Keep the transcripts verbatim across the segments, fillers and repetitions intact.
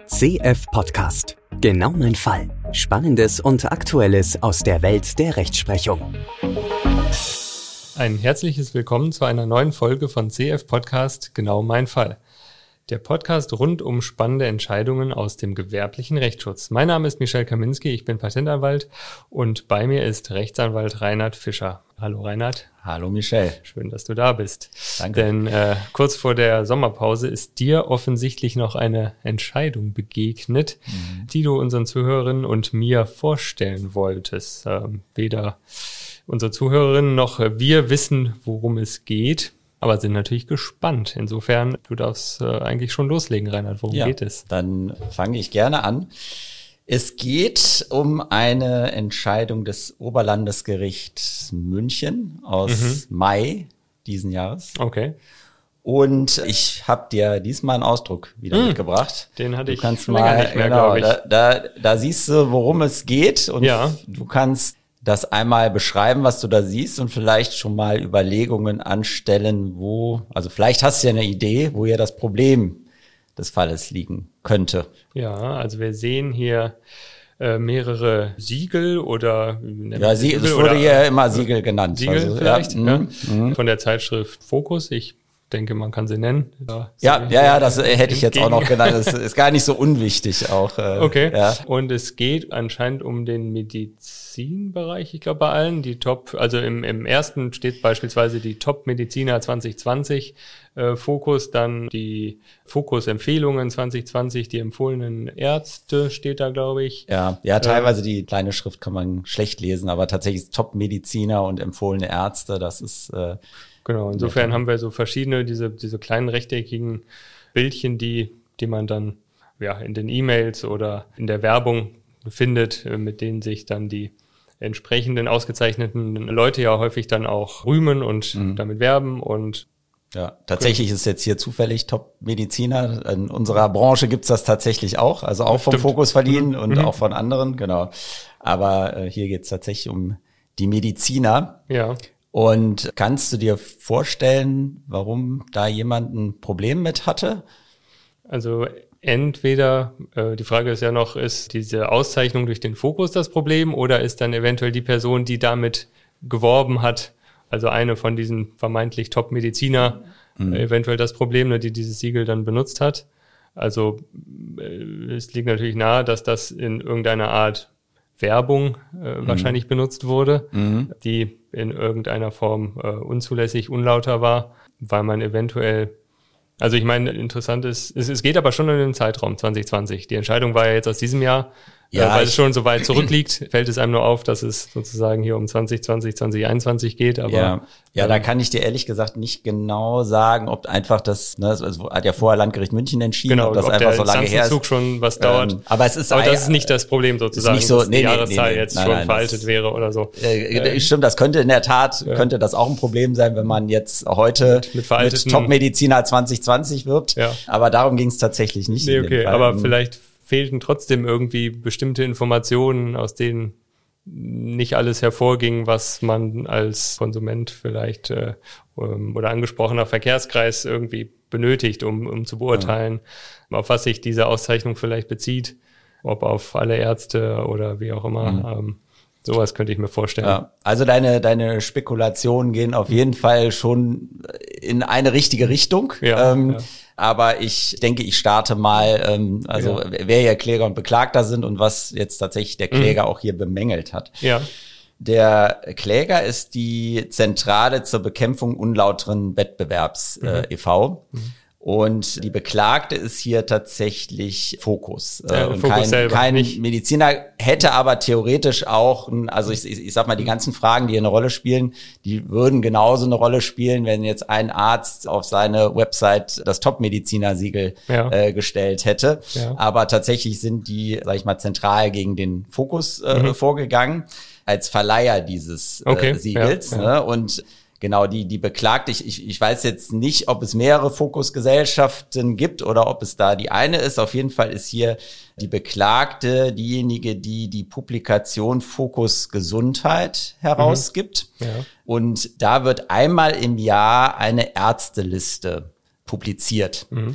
C F Podcast. Genau mein Fall. Spannendes und Aktuelles aus der Welt der Rechtsprechung. Ein herzliches Willkommen zu einer neuen Folge von C F Podcast Genau mein Fall. Der Podcast rund um spannende Entscheidungen aus dem gewerblichen Rechtsschutz. Mein Name ist Michel Kaminski, ich bin Patentanwalt und bei mir ist Rechtsanwalt Reinhard Fischer. Hallo Reinhard. Hallo Michel. Schön, dass du da bist. Danke. Denn äh, kurz vor der Sommerpause ist dir offensichtlich noch eine Entscheidung begegnet, mhm. die du unseren Zuhörerinnen und mir vorstellen wolltest. Ähm, weder unsere Zuhörerinnen noch wir wissen, worum es geht. Aber sind natürlich gespannt. Insofern, du darfst äh, eigentlich schon loslegen, Reinhard. Worum ja, geht es? Dann fange ich gerne an. Es geht um eine Entscheidung des Oberlandesgerichts München aus mhm. Mai diesen Jahres. Okay. Und ich habe dir diesmal einen Ausdruck wieder mhm. mitgebracht. Den hatte du ich kannst länger mal, nicht mehr, genau, glaube ich. Da, da, da siehst du, worum es geht. Und ja. du kannst das einmal beschreiben, was du da siehst und vielleicht schon mal Überlegungen anstellen, wo, also vielleicht hast du ja eine Idee, wo ja das Problem des Falles liegen könnte. Ja, also wir sehen hier äh, mehrere Siegel oder ja, Sie, es wurde ja immer Siegel genannt. Siegel also, vielleicht, ja, ja, mhm. von der Zeitschrift Focus. Ich denke, man kann sie nennen. Da ja, ja, ja, das hätte ich jetzt auch noch genannt. Das ist gar nicht so unwichtig auch. Äh, okay. Ja. Und es geht anscheinend um den Medizinbereich, ich glaube bei allen. Die Top, also im, im ersten steht beispielsweise die Top-Mediziner zwanzig zwanzig äh, Fokus, dann die Fokus-Empfehlungen zwanzig zwanzig, die empfohlenen Ärzte steht da, glaube ich. Ja, ja, teilweise die kleine Schrift kann man schlecht lesen, aber tatsächlich Top-Mediziner und empfohlene Ärzte, das ist äh, Genau, insofern haben wir so verschiedene, diese diese kleinen rechteckigen Bildchen, die die man dann ja in den E-Mails oder in der Werbung findet, mit denen sich dann die entsprechenden ausgezeichneten Leute ja häufig dann auch rühmen und mhm. damit werben. Und ja, tatsächlich ist jetzt hier zufällig Top-Mediziner. In unserer Branche gibt's das tatsächlich auch, also auch vom Stimmt. Fokus verliehen Mhm. und Mhm. auch von anderen, genau. Aber äh, hier geht's tatsächlich um die Mediziner. Ja. Und kannst du dir vorstellen, warum da jemand ein Problem mit hatte? Also entweder, äh, die Frage ist ja noch, ist diese Auszeichnung durch den Fokus das Problem oder ist dann eventuell die Person, die damit geworben hat, also eine von diesen vermeintlich Top-Mediziner, mhm. äh, eventuell das Problem, ne, die dieses Siegel dann benutzt hat? Also äh, es liegt natürlich nahe, dass das in irgendeiner Art Werbung äh, mhm. wahrscheinlich benutzt wurde, mhm. die in irgendeiner Form äh, unzulässig, unlauter war, weil man eventuell, also ich meine, interessant ist, es, es geht aber schon in den Zeitraum zwanzig zwanzig. Die Entscheidung war ja jetzt aus diesem Jahr, ja, äh, weil es schon so weit zurückliegt, fällt es einem nur auf, dass es sozusagen hier um zwanzig zwanzig, zwanzig einundzwanzig geht. Aber ja, ja ähm, da kann ich dir ehrlich gesagt nicht genau sagen, ob einfach das, ne, also hat ja vorher Landgericht München entschieden, genau, ob das ob einfach der so lange her ist. schon was dauert. Ähm, aber es ist, aber ein, das ist nicht das Problem sozusagen, nicht so, dass nee, die nee, Jahreszahl nee, nee, jetzt nein, schon nein, veraltet das, wäre oder so. Äh, ähm, stimmt, das könnte in der Tat, ja. könnte das auch ein Problem sein, wenn man jetzt heute mit, mit, mit Top-Mediziner zwanzig zwanzig wirbt. Ja. Aber darum ging es tatsächlich nicht. Nee, in dem okay, Fall. aber vielleicht fehlten trotzdem irgendwie bestimmte Informationen, aus denen nicht alles hervorging, was man als Konsument vielleicht äh, oder angesprochener Verkehrskreis irgendwie benötigt, um, um zu beurteilen, ja. auf was sich diese Auszeichnung vielleicht bezieht, ob auf alle Ärzte oder wie auch immer. Mhm. Ähm, sowas könnte ich mir vorstellen. Ja, also deine deine Spekulationen gehen auf jeden Fall schon in eine richtige Richtung. Ja, ähm, ja. Aber ich denke, ich starte mal, ähm, also ja. wer hier Kläger und Beklagter sind und was jetzt tatsächlich der Kläger mhm. auch hier bemängelt hat. Ja. Der Kläger ist die Zentrale zur Bekämpfung unlauteren Wettbewerbs mhm. äh, e V Mhm. Und die Beklagte ist hier tatsächlich Fokus. Ja, und Fokus kein, selber, kein nicht. Mediziner, hätte aber theoretisch auch, ein, also ich, ich, ich sag mal, die ganzen Fragen, die hier eine Rolle spielen, die würden genauso eine Rolle spielen, wenn jetzt ein Arzt auf seine Website das Top-Mediziner-Siegel ja. äh, gestellt hätte. Ja. Aber tatsächlich sind die, sag ich mal, zentral gegen den Fokus äh, mhm. vorgegangen, als Verleiher dieses okay. äh, Siegels. Ja, ja. Ne? Und Genau, die die beklagt, ich, ich ich weiß jetzt nicht, ob es mehrere Fokusgesellschaften gibt oder ob es da die eine ist. Auf jeden Fall ist hier die Beklagte diejenige, die die Publikation Fokus Gesundheit herausgibt. Mhm. Ja. Und da wird einmal im Jahr eine Ärzteliste publiziert. Mhm.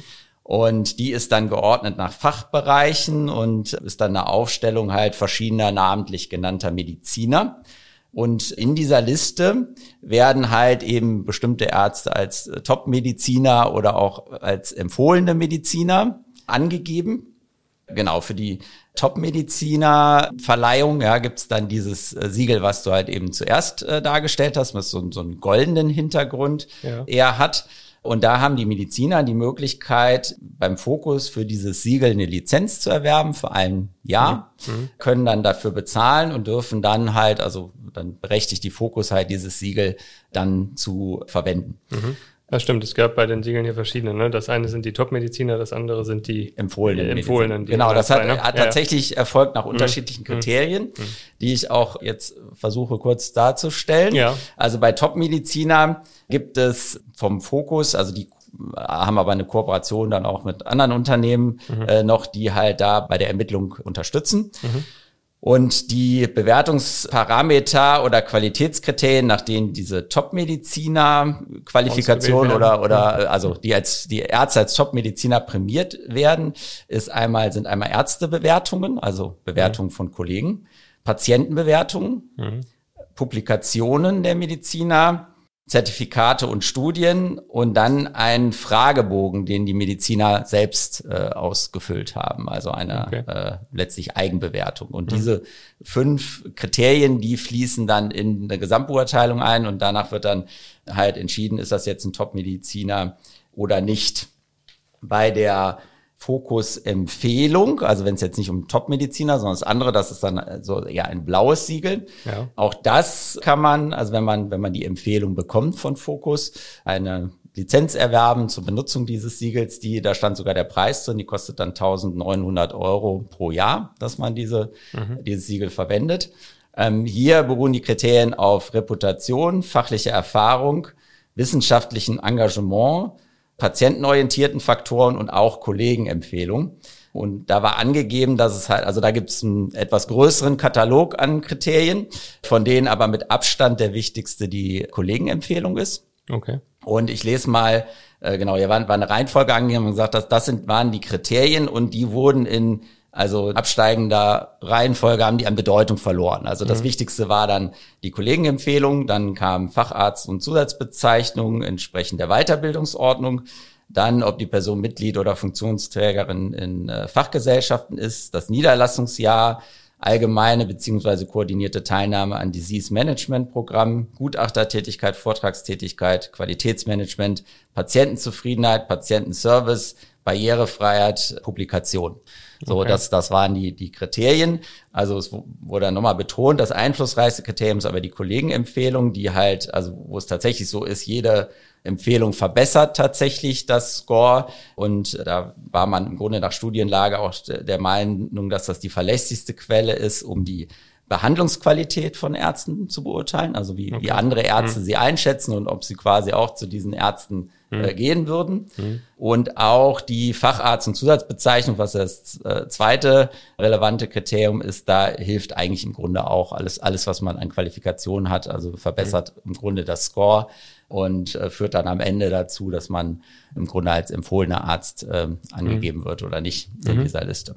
Und die ist dann geordnet nach Fachbereichen und ist dann eine Aufstellung halt verschiedener namentlich genannter Mediziner. Und in dieser Liste werden halt eben bestimmte Ärzte als Top-Mediziner oder auch als empfohlene Mediziner angegeben. Genau, für die Top-Mediziner-Verleihung ja, gibt's dann dieses äh, Siegel, was du halt eben zuerst äh, dargestellt hast, was so, so einen goldenen Hintergrund ja. eher hat. Und da haben die Mediziner die Möglichkeit, beim Fokus für dieses Siegel eine Lizenz zu erwerben für ein Jahr, mhm. können dann dafür bezahlen und dürfen dann halt, also dann berechtigt die Fokus halt dieses Siegel dann zu verwenden. Mhm. Das stimmt, es gab bei den Siegeln hier verschiedene. Ne? Das eine sind die Top-Mediziner, das andere sind die empfohlenen. Äh, empfohlenen die genau, das hat, ne? hat ja, tatsächlich ja. erfolgt nach mhm. unterschiedlichen Kriterien, mhm. die ich auch jetzt versuche kurz darzustellen. Ja. Also bei Top-Mediziner gibt es vom Fokus, also die haben aber eine Kooperation dann auch mit anderen Unternehmen mhm. äh, noch, die halt da bei der Ermittlung unterstützen. Mhm. Und die Bewertungsparameter oder Qualitätskriterien, nach denen diese Top-Mediziner-Qualifikation oder, oder, also die als, die Ärzte als Top-Mediziner prämiert werden, ist einmal, sind einmal Ärztebewertungen, also Bewertungen mhm. von Kollegen, Patientenbewertungen, mhm. Publikationen der Mediziner, Zertifikate und Studien und dann ein Fragebogen, den die Mediziner selbst äh, ausgefüllt haben, also eine okay. äh, letztlich Eigenbewertung. Und mhm. diese fünf Kriterien, die fließen dann in eine Gesamtbeurteilung ein und danach wird dann halt entschieden, ist das jetzt ein Top-Mediziner oder nicht. Bei der Fokus-Empfehlung, also wenn es jetzt nicht um Top-Mediziner, sondern das andere, das ist dann so ja ein blaues Siegel. Ja. Auch das kann man, also wenn man wenn man die Empfehlung bekommt von Fokus, eine Lizenz erwerben zur Benutzung dieses Siegels, die da stand sogar der Preis drin, die kostet dann eintausendneunhundert Euro pro Jahr, dass man diese mhm. dieses Siegel verwendet. Ähm, hier beruhen die Kriterien auf Reputation, fachliche Erfahrung, wissenschaftlichen Engagement, patientenorientierten Faktoren und auch Kollegenempfehlungen. Und da war angegeben, dass es halt, also da gibt es einen etwas größeren Katalog an Kriterien, von denen aber mit Abstand der wichtigste die Kollegenempfehlung ist. Okay. Und ich lese mal, äh, genau, hier war, war eine Reihenfolge angegeben und gesagt, dass das sind, waren die Kriterien und die wurden in also absteigender Reihenfolge haben die an Bedeutung verloren. Also das mhm. Wichtigste war dann die Kollegenempfehlung, dann kam Facharzt und Zusatzbezeichnung entsprechend der Weiterbildungsordnung, dann ob die Person Mitglied oder Funktionsträgerin in äh, Fachgesellschaften ist, das Niederlassungsjahr, allgemeine beziehungsweise koordinierte Teilnahme an Disease Management Programm, Gutachtertätigkeit, Vortragstätigkeit, Qualitätsmanagement, Patientenzufriedenheit, Patientenservice, Barrierefreiheit, Publikation. So, okay. das, das waren die, die Kriterien. Also es wurde dann nochmal betont, das einflussreichste Kriterium ist aber die Kollegenempfehlung, die halt, also wo es tatsächlich so ist, jede Empfehlung verbessert tatsächlich das Score. Und da war man im Grunde nach Studienlage auch der Meinung, dass das die verlässlichste Quelle ist, um die Behandlungsqualität von Ärzten zu beurteilen, also wie, okay. wie andere Ärzte mhm. sie einschätzen und ob sie quasi auch zu diesen Ärzten mhm. äh, gehen würden. Mhm. Und auch die Facharzt- und Zusatzbezeichnung, was das äh, zweite relevante Kriterium ist, da hilft eigentlich im Grunde auch alles, alles was man an Qualifikationen hat, also verbessert mhm. im Grunde das Score und äh, führt dann am Ende dazu, dass man im Grunde als empfohlener Arzt äh, angegeben mhm. wird oder nicht in mhm. dieser Liste.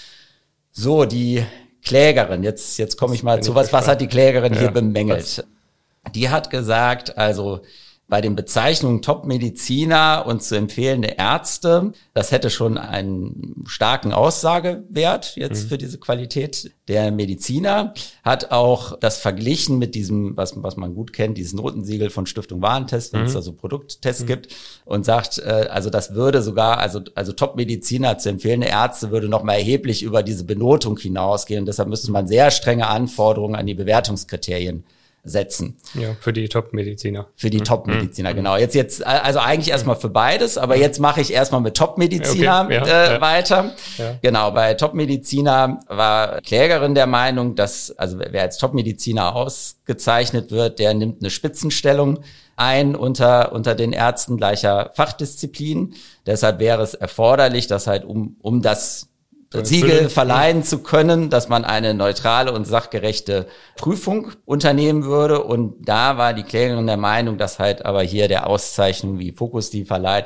So, die Klägerin, jetzt jetzt komme ich mal zu was, was hat die Klägerin ja, hier bemängelt? Was? Die hat gesagt, also bei den Bezeichnungen Top-Mediziner und zu empfehlende Ärzte, das hätte schon einen starken Aussagewert jetzt mhm. für diese Qualität der Mediziner. Hat auch das verglichen mit diesem, was, was man gut kennt, dieses Notensiegel von Stiftung Warentest, wenn mhm. es da so Produkttests mhm. gibt und sagt, äh, also das würde sogar, also also Top-Mediziner zu empfehlende Ärzte würde noch mal erheblich über diese Benotung hinausgehen und deshalb müsste man sehr strenge Anforderungen an die Bewertungskriterien setzen. Ja, für die Top-Mediziner. Für die mhm. Top-Mediziner, genau. Jetzt, jetzt, also eigentlich erstmal für beides, aber jetzt mache ich erstmal mit Top-Mediziner okay, ja, äh, ja. weiter. Ja. Genau, bei Top-Mediziner war Klägerin der Meinung, dass, also wer als Top-Mediziner ausgezeichnet wird, der nimmt eine Spitzenstellung ein unter, unter den Ärzten gleicher Fachdisziplin. Deshalb wäre es erforderlich, dass halt um, um das Siegel verleihen zu können, dass man eine neutrale und sachgerechte Prüfung unternehmen würde. Und da war die Klägerin der Meinung, dass halt aber hier der Auszeichnung, wie Fokus die verleiht,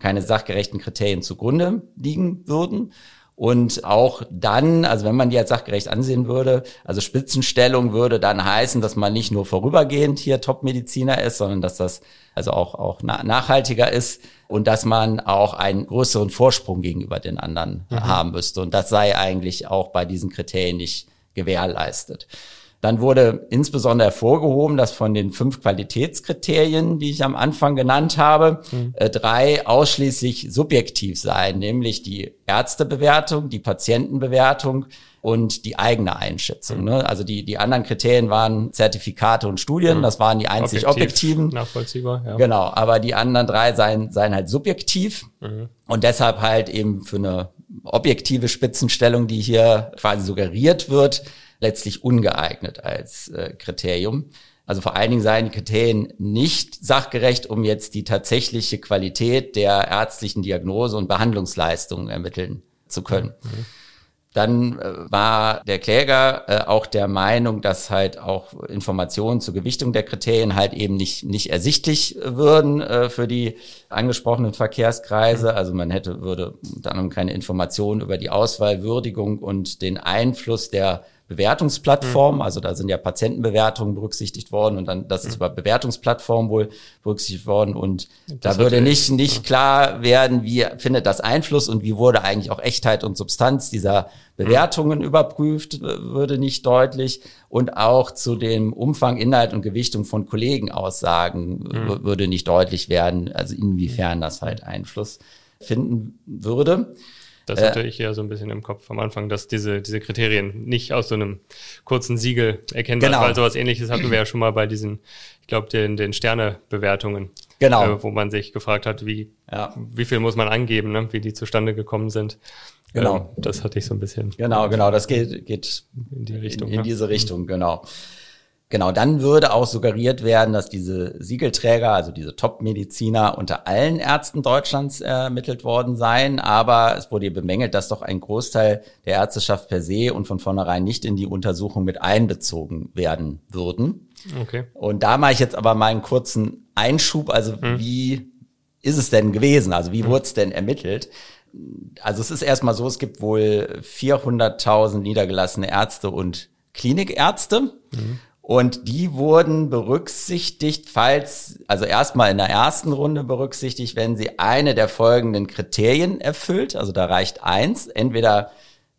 keine sachgerechten Kriterien zugrunde liegen würden. Und auch dann, also wenn man die als sachgerecht ansehen würde, also Spitzenstellung würde dann heißen, dass man nicht nur vorübergehend hier Top-Mediziner ist, sondern dass das also auch, auch nachhaltiger ist und dass man auch einen größeren Vorsprung gegenüber den anderen mhm. haben müsste. Und das sei eigentlich auch bei diesen Kriterien nicht gewährleistet. Dann wurde insbesondere hervorgehoben, dass von den fünf Qualitätskriterien, die ich am Anfang genannt habe, mhm. äh, drei ausschließlich subjektiv seien, nämlich die Ärztebewertung, die Patientenbewertung und die eigene Einschätzung. Mhm. Ne? Also die die anderen Kriterien waren Zertifikate und Studien, mhm. das waren die einzig Objektiv, objektiven. Nachvollziehbar, ja. Genau, aber die anderen drei seien, seien halt subjektiv mhm. und deshalb halt eben für eine objektive Spitzenstellung, die hier quasi suggeriert wird, letztlich ungeeignet als äh, Kriterium. Also vor allen Dingen seien die Kriterien nicht sachgerecht, um jetzt die tatsächliche Qualität der ärztlichen Diagnose und Behandlungsleistungen ermitteln zu können. Mhm. Dann äh, war der Kläger äh, auch der Meinung, dass halt auch Informationen zur Gewichtung der Kriterien halt eben nicht nicht ersichtlich würden äh, für die angesprochenen Verkehrskreise. Also man hätte würde dann keine Informationen über die Auswahl, Würdigung und den Einfluss der Bewertungsplattform, also da sind ja Patientenbewertungen berücksichtigt worden und dann das ist über Bewertungsplattformen wohl berücksichtigt worden und das da würde nicht nicht ja. klar werden, wie findet das Einfluss und wie wurde eigentlich auch Echtheit und Substanz dieser Bewertungen mhm. überprüft, würde nicht deutlich und auch zu dem Umfang, Inhalt und Gewichtung von Kollegenaussagen mhm. würde nicht deutlich werden, also inwiefern das halt Einfluss finden würde. Das hatte ich ja so ein bisschen im Kopf am Anfang, dass diese diese Kriterien nicht aus so einem kurzen Siegel erkennbar sind, genau. weil sowas Ähnliches hatten wir ja schon mal bei diesen, ich glaube, den den Sternebewertungen, genau. äh, wo man sich gefragt hat, wie ja. wie viel muss man angeben, ne, wie die zustande gekommen sind. Genau. Ähm, das hatte ich so ein bisschen. Genau, genau, das geht geht in die Richtung. In, in ja. diese Richtung, genau. Genau, dann würde auch suggeriert werden, dass diese Siegelträger, also diese Top-Mediziner unter allen Ärzten Deutschlands ermittelt worden seien. Aber es wurde bemängelt, dass doch ein Großteil der Ärzteschaft per se und von vornherein nicht in die Untersuchung mit einbezogen werden würden. Okay. Und da mache ich jetzt aber mal einen kurzen Einschub. Also hm. wie ist es denn gewesen? Also wie hm. wurde es denn ermittelt? Also es ist erstmal so, es gibt wohl vierhunderttausend niedergelassene Ärzte und Klinikärzte. Hm. Und die wurden berücksichtigt, falls, also erstmal in der ersten Runde berücksichtigt, wenn sie eine der folgenden Kriterien erfüllt. Also da reicht eins, entweder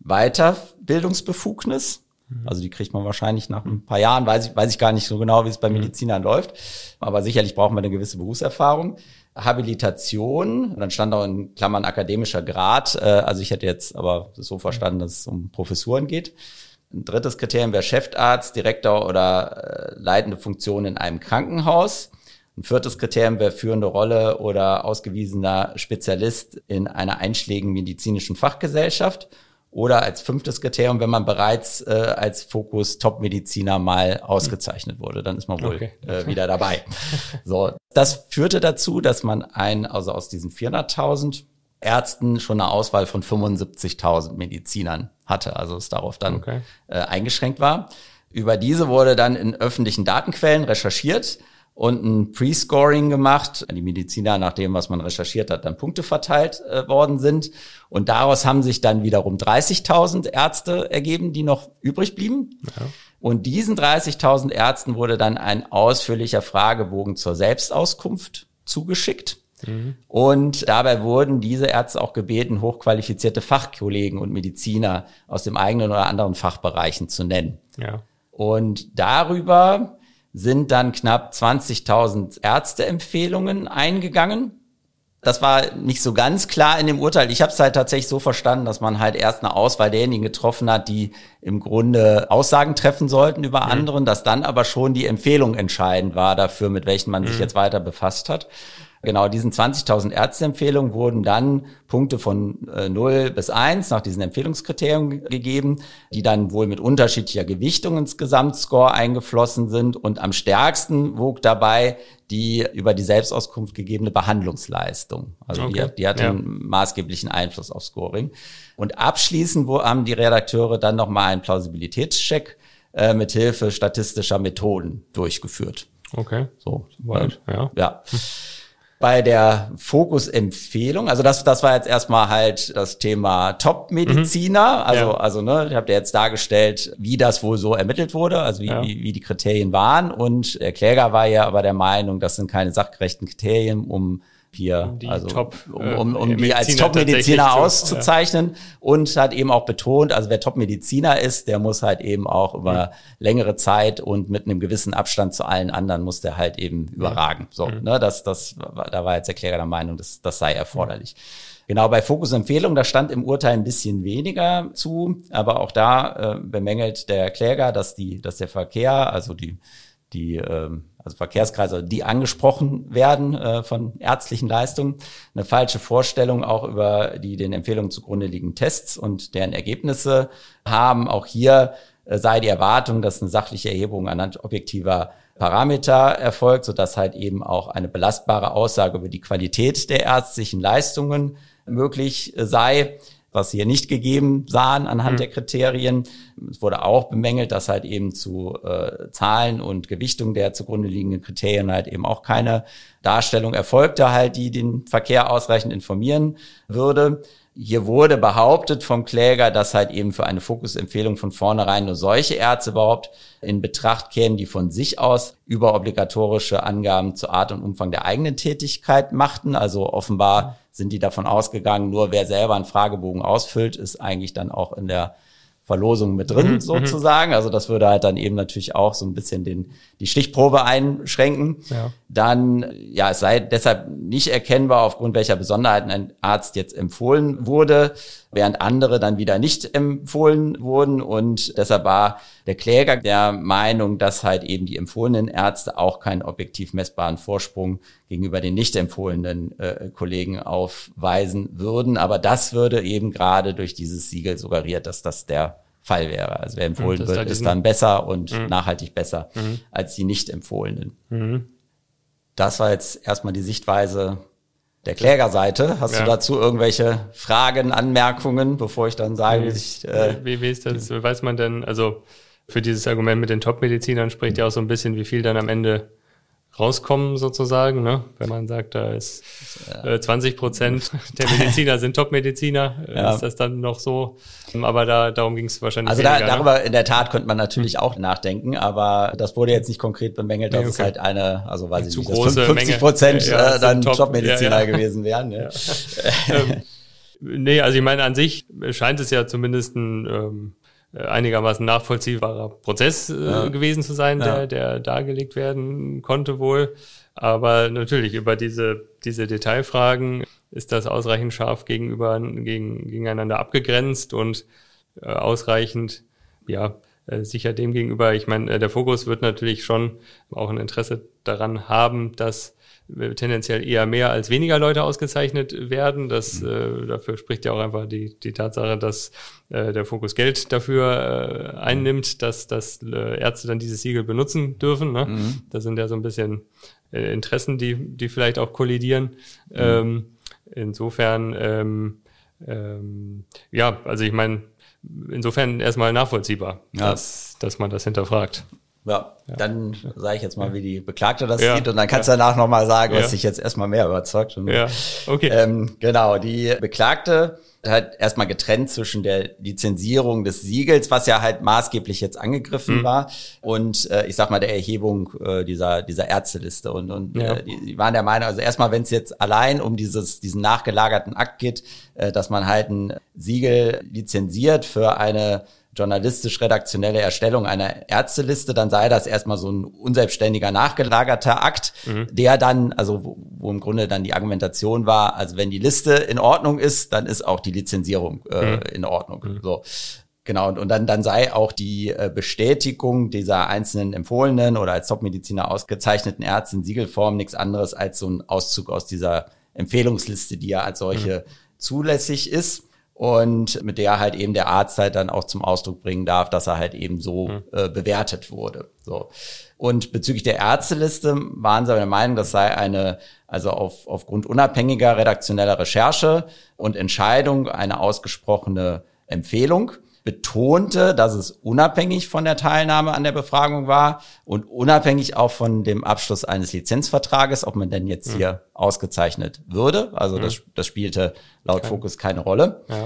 Weiterbildungsbefugnis, also die kriegt man wahrscheinlich nach ein paar Jahren, weiß ich, weiß ich gar nicht so genau, wie es bei Medizinern läuft, aber sicherlich braucht man eine gewisse Berufserfahrung. Habilitation, dann stand auch in Klammern akademischer Grad, also ich hätte jetzt aber so verstanden, dass es um Professuren geht. Ein drittes Kriterium wäre Chefarzt, Direktor oder äh, leitende Funktion in einem Krankenhaus. Ein viertes Kriterium wäre führende Rolle oder ausgewiesener Spezialist in einer einschlägigen medizinischen Fachgesellschaft. Oder als fünftes Kriterium, wenn man bereits äh, als Fokus Top-Mediziner mal ausgezeichnet wurde, dann ist man wohl okay. äh, wieder dabei. So, das führte dazu, dass man ein, also aus diesen vierhunderttausend Ärzten schon eine Auswahl von fünfundsiebzigtausend Medizinern hatte, also es darauf dann okay. äh, eingeschränkt war. Über diese wurde dann in öffentlichen Datenquellen recherchiert und ein Pre-Scoring gemacht. Die Mediziner, nach dem, was man recherchiert hat, dann Punkte verteilt äh, worden sind. Und daraus haben sich dann wiederum dreißigtausend Ärzte ergeben, die noch übrig blieben. Ja. Und diesen dreißigtausend Ärzten wurde dann ein ausführlicher Fragebogen zur Selbstauskunft zugeschickt. Mhm. Und dabei wurden diese Ärzte auch gebeten, hochqualifizierte Fachkollegen und Mediziner aus dem eigenen oder anderen Fachbereichen zu nennen. Ja. Und darüber sind dann knapp zwanzigtausend Ärzteempfehlungen eingegangen. Das war nicht so ganz klar in dem Urteil. Ich habe es halt tatsächlich so verstanden, dass man halt erst eine Auswahl derjenigen getroffen hat, die im Grunde Aussagen treffen sollten über mhm. anderen, dass dann aber schon die Empfehlung entscheidend war dafür, mit welchen man mhm. sich jetzt weiter befasst hat. Genau, diesen zwanzigtausend Ärzteempfehlungen wurden dann Punkte von äh, null bis eins nach diesen Empfehlungskriterien gegeben, die dann wohl mit unterschiedlicher Gewichtung ins Gesamtscore eingeflossen sind. Und am stärksten wog dabei die über die Selbstauskunft gegebene Behandlungsleistung. Also okay. die, die hatte ja. einen maßgeblichen Einfluss auf Scoring. Und abschließend wo haben die Redakteure dann nochmal einen Plausibilitätscheck äh, mit Hilfe statistischer Methoden durchgeführt. Okay, so weit, äh, ja. ja. Bei der Fokusempfehlung, also das das war jetzt erstmal halt das Thema Top-Mediziner. Mhm. Also, ja. also ne, ich habe dir jetzt dargestellt, wie das wohl so ermittelt wurde, also wie, ja. wie, wie die Kriterien waren. Und der Kläger war ja aber der Meinung, das sind keine sachgerechten Kriterien, um hier, um die also Top, um, um, um die als Top-Mediziner auszuzeichnen ja. und hat eben auch betont, also wer Top-Mediziner ist, der muss halt eben auch über ja. längere Zeit und mit einem gewissen Abstand zu allen anderen muss der halt eben überragen. So, mhm. ne, das, das, da war jetzt der Kläger der Meinung, das, das sei erforderlich. Mhm. Genau, bei Fokusempfehlung, da stand im Urteil ein bisschen weniger zu, aber auch da äh, bemängelt der Kläger, dass die, dass der Verkehr, also die, die, ähm, also Verkehrskreise, die angesprochen werden äh, von ärztlichen Leistungen, eine falsche Vorstellung auch über die den Empfehlungen zugrunde liegenden Tests und deren Ergebnisse haben. Auch hier äh, sei die Erwartung, dass eine sachliche Erhebung anhand objektiver Parameter erfolgt, sodass halt eben auch eine belastbare Aussage über die Qualität der ärztlichen Leistungen möglich äh, sei, was hier nicht gegeben sahen anhand mhm. der Kriterien. Es wurde auch bemängelt, dass halt eben zu äh, Zahlen und Gewichtung der zugrunde liegenden Kriterien halt eben auch keine Darstellung erfolgte, halt die den Verkehr ausreichend informieren würde. Hier wurde behauptet vom Kläger, dass halt eben für eine Fokusempfehlung von vornherein nur solche Ärzte überhaupt in Betracht kämen, die von sich aus überobligatorische Angaben zur Art und Umfang der eigenen Tätigkeit machten. Also offenbar sind die davon ausgegangen, nur wer selber einen Fragebogen ausfüllt, ist eigentlich dann auch in der Verlosung mit drin, mhm, sozusagen. Also das würde halt dann eben natürlich auch so ein bisschen den die Stichprobe einschränken. Ja. Dann, ja, es sei deshalb nicht erkennbar, aufgrund welcher Besonderheiten ein Arzt jetzt empfohlen wurde, während andere dann wieder nicht empfohlen wurden. Und deshalb war der Kläger der Meinung, dass halt eben die empfohlenen Ärzte auch keinen objektiv messbaren Vorsprung gegenüber den nicht empfohlenen äh, Kollegen aufweisen würden. Aber das würde eben gerade durch dieses Siegel suggeriert, dass das der Fall wäre. Also wer empfohlen wird, da ist dann besser und mhm. nachhaltig besser mhm. als die nicht empfohlenen. Mhm. Das war jetzt erstmal die Sichtweise der Klägerseite. Hast ja. du dazu irgendwelche Fragen, Anmerkungen, bevor ich dann sage, wie ich... Äh, wie, wie ist das? Weiß man denn, also für dieses Argument mit den Top-Medizinern spricht ja auch so ein bisschen, wie viel dann am Ende rauskommen sozusagen, ne? Wenn man sagt, da ist äh, zwanzig Prozent der Mediziner sind Top-Mediziner, äh, ja. ist das dann noch so? Aber da darum ging es wahrscheinlich Also weniger, da, darüber ne? in der Tat könnte man natürlich auch nachdenken, aber das wurde jetzt nicht konkret bemängelt, dass nee, okay. es halt eine, also weiß ich nicht, dass fünfzig Prozent ja, äh, dann Top-Mediziner ja, ja. gewesen wären. Ja. Ja. ähm, nee, also ich meine, an sich scheint es ja zumindest ein ähm, einigermaßen nachvollziehbarer Prozess äh, ja. gewesen zu sein, der, ja. der dargelegt werden konnte wohl. Aber natürlich über diese, diese Detailfragen ist das ausreichend scharf gegenüber, gegen, gegeneinander abgegrenzt und äh, ausreichend, ja, äh, sicher dem gegenüber. Ich meine, äh, der Fokus wird natürlich schon auch ein Interesse daran haben, dass tendenziell eher mehr als weniger Leute ausgezeichnet werden. Das äh, dafür spricht ja auch einfach die die Tatsache, dass äh, der Fokus Geld dafür äh, einnimmt, dass dass äh, Ärzte dann dieses Siegel benutzen dürfen. Ne? Mhm. Das sind ja so ein bisschen äh, Interessen, die die vielleicht auch kollidieren. Mhm. Ähm, insofern ähm, ähm, ja, also ich meine, insofern erstmal nachvollziehbar, ja. dass dass man das hinterfragt. Ja, ja, dann sage ich jetzt mal, wie die Beklagte das ja, sieht und dann kannst du ja. danach nochmal sagen, was ja. dich jetzt erstmal mehr überzeugt. Und, ja, okay. Ähm, genau, die Beklagte hat erstmal getrennt zwischen der Lizenzierung des Siegels, was ja halt maßgeblich jetzt angegriffen mhm. war, und äh, ich sag mal der Erhebung äh, dieser dieser Ärzteliste. Und, und ja. äh, die, die waren der Meinung, also erstmal, wenn es jetzt allein um dieses diesen nachgelagerten Akt geht, äh, dass man halt ein Siegel lizenziert für eine journalistisch-redaktionelle Erstellung einer Ärzteliste, dann sei das erstmal so ein unselbstständiger, nachgelagerter Akt, mhm. der dann, also wo, wo im Grunde dann die Argumentation war, also wenn die Liste in Ordnung ist, dann ist auch die Lizenzierung äh, mhm. in Ordnung. Mhm. So. Genau, und, und dann, dann sei auch die äh, Bestätigung dieser einzelnen empfohlenen oder als Top-Mediziner ausgezeichneten Ärzte in Siegelform nichts anderes als so ein Auszug aus dieser Empfehlungsliste, die ja als solche mhm. zulässig ist. Und mit der halt eben der Arzt halt dann auch zum Ausdruck bringen darf, dass er halt eben so mhm. äh, bewertet wurde. So. Und bezüglich der Ärzteliste waren sie der Meinung, das sei eine, also auf, aufgrund unabhängiger redaktioneller Recherche und Entscheidung eine ausgesprochene Empfehlung. betonte, dass es unabhängig von der Teilnahme an der Befragung war und unabhängig auch von dem Abschluss eines Lizenzvertrages, ob man denn jetzt mhm. hier ausgezeichnet würde. Also mhm. das, das spielte laut Kein. Fokus keine Rolle. Ja.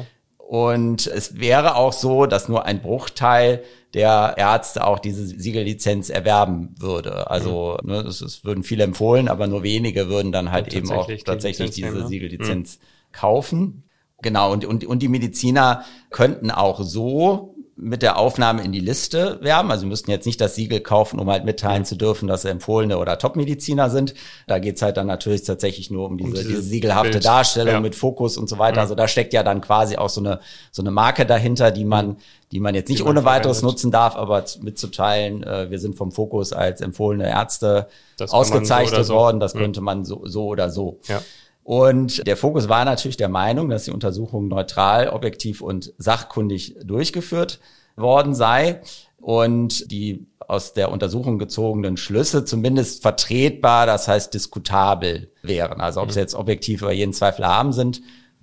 Und es wäre auch so, dass nur ein Bruchteil der Ärzte auch diese Siegellizenz erwerben würde. Also mhm. ne, es, es würden viele empfohlen, aber nur wenige würden dann halt eben auch tatsächlich die diese Siegellizenz mhm. kaufen. Genau, und, und, und die Mediziner könnten auch so mit der Aufnahme in die Liste werben. Also sie müssten jetzt nicht das Siegel kaufen, um halt mitteilen zu dürfen, dass sie empfohlene oder Top-Mediziner sind. Da geht's halt dann natürlich tatsächlich nur um diese, um diese, diese siegelhafte Bild. Darstellung ja. mit Fokus und so weiter. Ja. Also da steckt ja dann quasi auch so eine so eine Marke dahinter, die man die man jetzt nicht ohne weiteres nutzen darf, aber mitzuteilen, äh, wir sind vom Fokus als empfohlene Ärzte das ausgezeichnet so worden. Das ja. könnte man so, so oder so. Ja. Und der Fokus war natürlich der Meinung, dass die Untersuchung neutral, objektiv und sachkundig durchgeführt worden sei und die aus der Untersuchung gezogenen Schlüsse zumindest vertretbar, das heißt diskutabel wären. Also ob sie jetzt objektiv über jeden Zweifel haben sind,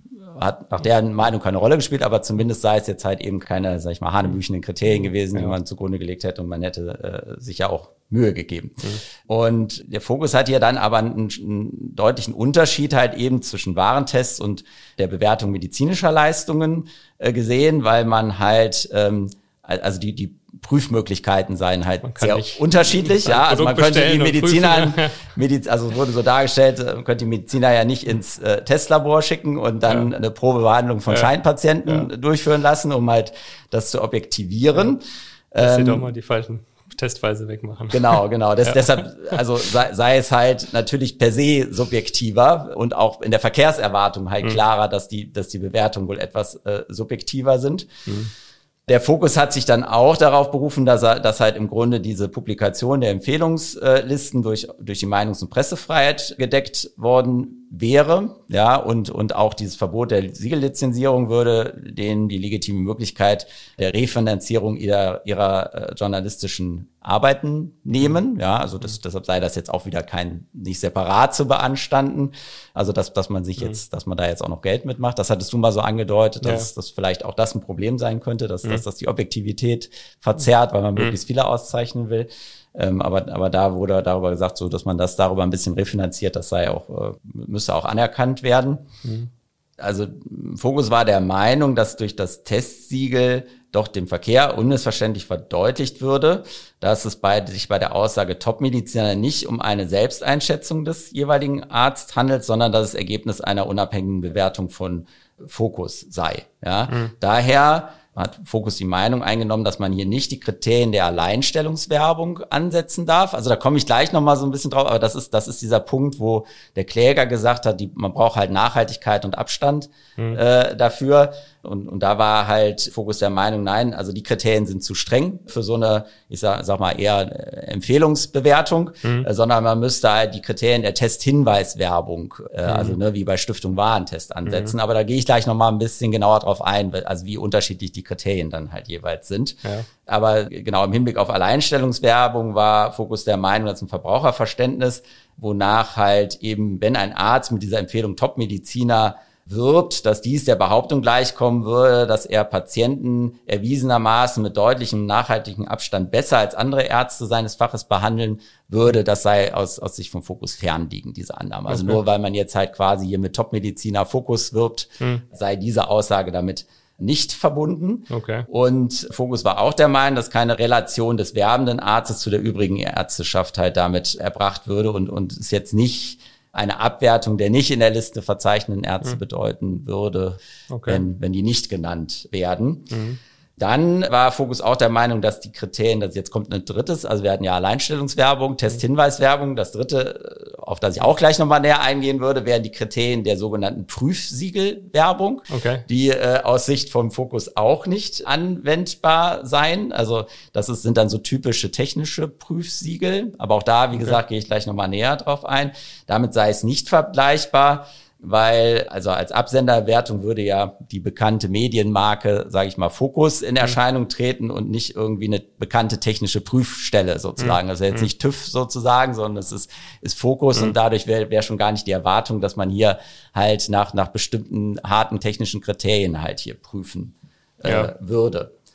hat nach deren Meinung keine Rolle gespielt, aber zumindest sei es jetzt halt eben keine, sag ich mal, hanebüchenen Kriterien gewesen, die ja. man zugrunde gelegt hätte und man hätte äh, sich ja auch Mühe gegeben. Mhm. Und der Fokus hat hier dann aber einen, einen deutlichen Unterschied halt eben zwischen Warentests und der Bewertung medizinischer Leistungen äh, gesehen, weil man halt, ähm, also die, die Prüfmöglichkeiten seien halt sehr unterschiedlich. Ja, also man könnte die Mediziner, Mediz, also es wurde so dargestellt, man könnte die Mediziner ja nicht ins äh, Testlabor schicken und dann ja. eine Probebehandlung von ja. Scheinpatienten ja. durchführen lassen, um halt das zu objektivieren. Ja. Dass ähm, sie doch mal die falschen Testweise wegmachen. Genau, genau. Das, ja. Deshalb, also sei, sei es halt natürlich per se subjektiver und auch in der Verkehrserwartung halt mhm. klarer, dass die, dass die Bewertungen wohl etwas äh, subjektiver sind. Mhm. Der Fokus hat sich dann auch darauf berufen, dass er, dass halt im Grunde diese Publikation der Empfehlungslisten durch, durch die Meinungs- und Pressefreiheit gedeckt worden wäre, ja, und, und auch dieses Verbot der Siegellizenzierung würde denen die legitime Möglichkeit der Refinanzierung ihrer, ihrer äh, journalistischen Arbeiten nehmen, ja, also das, deshalb sei das jetzt auch wieder kein, nicht separat zu beanstanden, also dass, dass man sich jetzt, dass man da jetzt auch noch Geld mitmacht, das hattest du mal so angedeutet, dass, ja. dass vielleicht auch das ein Problem sein könnte, dass, mhm. dass das die Objektivität verzerrt, weil man möglichst viele auszeichnen will. Ähm, aber, aber da wurde darüber gesagt, so, dass man das darüber ein bisschen refinanziert, das sei auch, äh, müsste auch anerkannt werden. Mhm. Also, Fokus war der Meinung, dass durch das Testsiegel doch dem Verkehr unmissverständlich verdeutlicht würde, dass es bei, sich bei der Aussage Top-Mediziner nicht um eine Selbsteinschätzung des jeweiligen Arztes handelt, sondern dass es Ergebnis einer unabhängigen Bewertung von Fokus sei. Ja, mhm. Daher hat Fokus die Meinung eingenommen, dass man hier nicht die Kriterien der Alleinstellungswerbung ansetzen darf. Also da komme ich gleich nochmal so ein bisschen drauf, aber das ist das ist dieser Punkt, wo der Kläger gesagt hat, die, man braucht halt Nachhaltigkeit und Abstand mhm. äh, dafür. Und, und da war halt Fokus der Meinung, nein, also die Kriterien sind zu streng für so eine, ich sag, sag mal, eher Empfehlungsbewertung, mhm. äh, sondern man müsste halt die Kriterien der Testhinweiswerbung, äh, mhm. also ne, wie bei Stiftung Warentest ansetzen. Mhm. Aber da gehe ich gleich nochmal ein bisschen genauer drauf ein, also wie unterschiedlich die Kriterien dann halt jeweils sind. Ja. Aber genau im Hinblick auf Alleinstellungswerbung war Fokus der Meinung, dass ein Verbraucherverständnis, wonach halt eben, wenn ein Arzt mit dieser Empfehlung Top-Mediziner wirbt, dass dies der Behauptung gleichkommen würde, dass er Patienten erwiesenermaßen mit deutlichem nachhaltigen Abstand besser als andere Ärzte seines Faches behandeln würde, das sei aus, aus Sicht vom Fokus fernliegend, diese Annahme. Also okay. nur weil man jetzt halt quasi hier mit Top-Mediziner Fokus wirbt, hm. sei diese Aussage damit nicht verbunden. Okay. Und Fokus war auch der Meinung, dass keine Relation des werbenden Arztes zu der übrigen Ärzteschaft halt damit erbracht würde und, und es jetzt nicht eine Abwertung der nicht in der Liste verzeichneten Ärzte mhm. bedeuten würde, okay. wenn, wenn die nicht genannt werden. Mhm. Dann war Fokus auch der Meinung, dass die Kriterien, dass jetzt kommt ein drittes, also wir hatten ja Alleinstellungswerbung, Testhinweiswerbung, das dritte, auf das ich auch gleich nochmal näher eingehen würde, wären die Kriterien der sogenannten Prüfsiegelwerbung, okay. die äh, aus Sicht vom Fokus auch nicht anwendbar seien. Also das ist, sind dann so typische technische Prüfsiegel, aber auch da, wie okay. gesagt, gehe ich gleich nochmal näher drauf ein. Damit sei es nicht vergleichbar, weil also als Absenderwertung würde ja die bekannte Medienmarke, sage ich mal, Fokus in Erscheinung treten und nicht irgendwie eine bekannte technische Prüfstelle sozusagen. Also jetzt nicht TÜV sozusagen, sondern es ist, ist Fokus mhm. und dadurch wäre wär schon gar nicht die Erwartung, dass man hier halt nach nach bestimmten harten technischen Kriterien halt hier prüfen äh, ja. würde.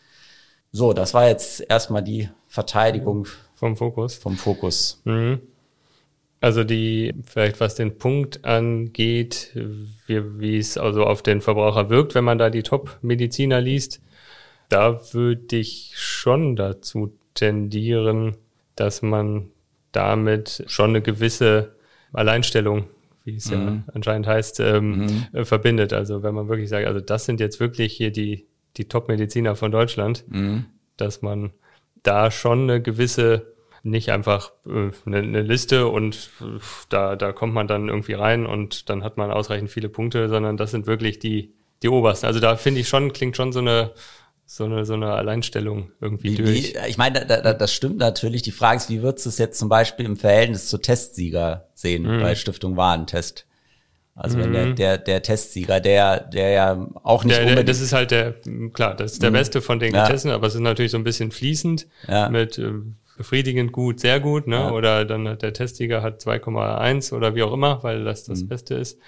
So, das war jetzt erstmal die Verteidigung vom Fokus. Vom Fokus. Mhm. Also die, vielleicht was den Punkt angeht, wie, wie es also auf den Verbraucher wirkt, wenn man da die Top-Mediziner liest, da würde ich schon dazu tendieren, dass man damit schon eine gewisse Alleinstellung, wie es mhm. ja anscheinend heißt, ähm, mhm. verbindet. Also wenn man wirklich sagt, also das sind jetzt wirklich hier die, die Top-Mediziner von Deutschland, mhm. dass man da schon eine gewisse, nicht einfach äh, eine, eine Liste und äh, da, da kommt man dann irgendwie rein und dann hat man ausreichend viele Punkte, sondern das sind wirklich die, die Obersten. Also da finde ich schon, klingt schon so eine, so eine, so eine Alleinstellung irgendwie wie, durch. Wie, ich meine, da, da, das stimmt natürlich. Die Frage ist, wie würdest du es jetzt zum Beispiel im Verhältnis zu Testsieger sehen mhm. bei Stiftung Warentest? Also wenn der, der, der Testsieger, der, der ja auch nicht der, unbedingt... Der, das ist halt der, klar, das ist der Beste von den ja. Getesteten, aber es ist natürlich so ein bisschen fließend ja. mit äh, befriedigend gut, sehr gut, ne? Ja. Oder dann hat der Testsieger hat zwei Komma eins oder wie auch immer, weil das das mhm. Beste ist.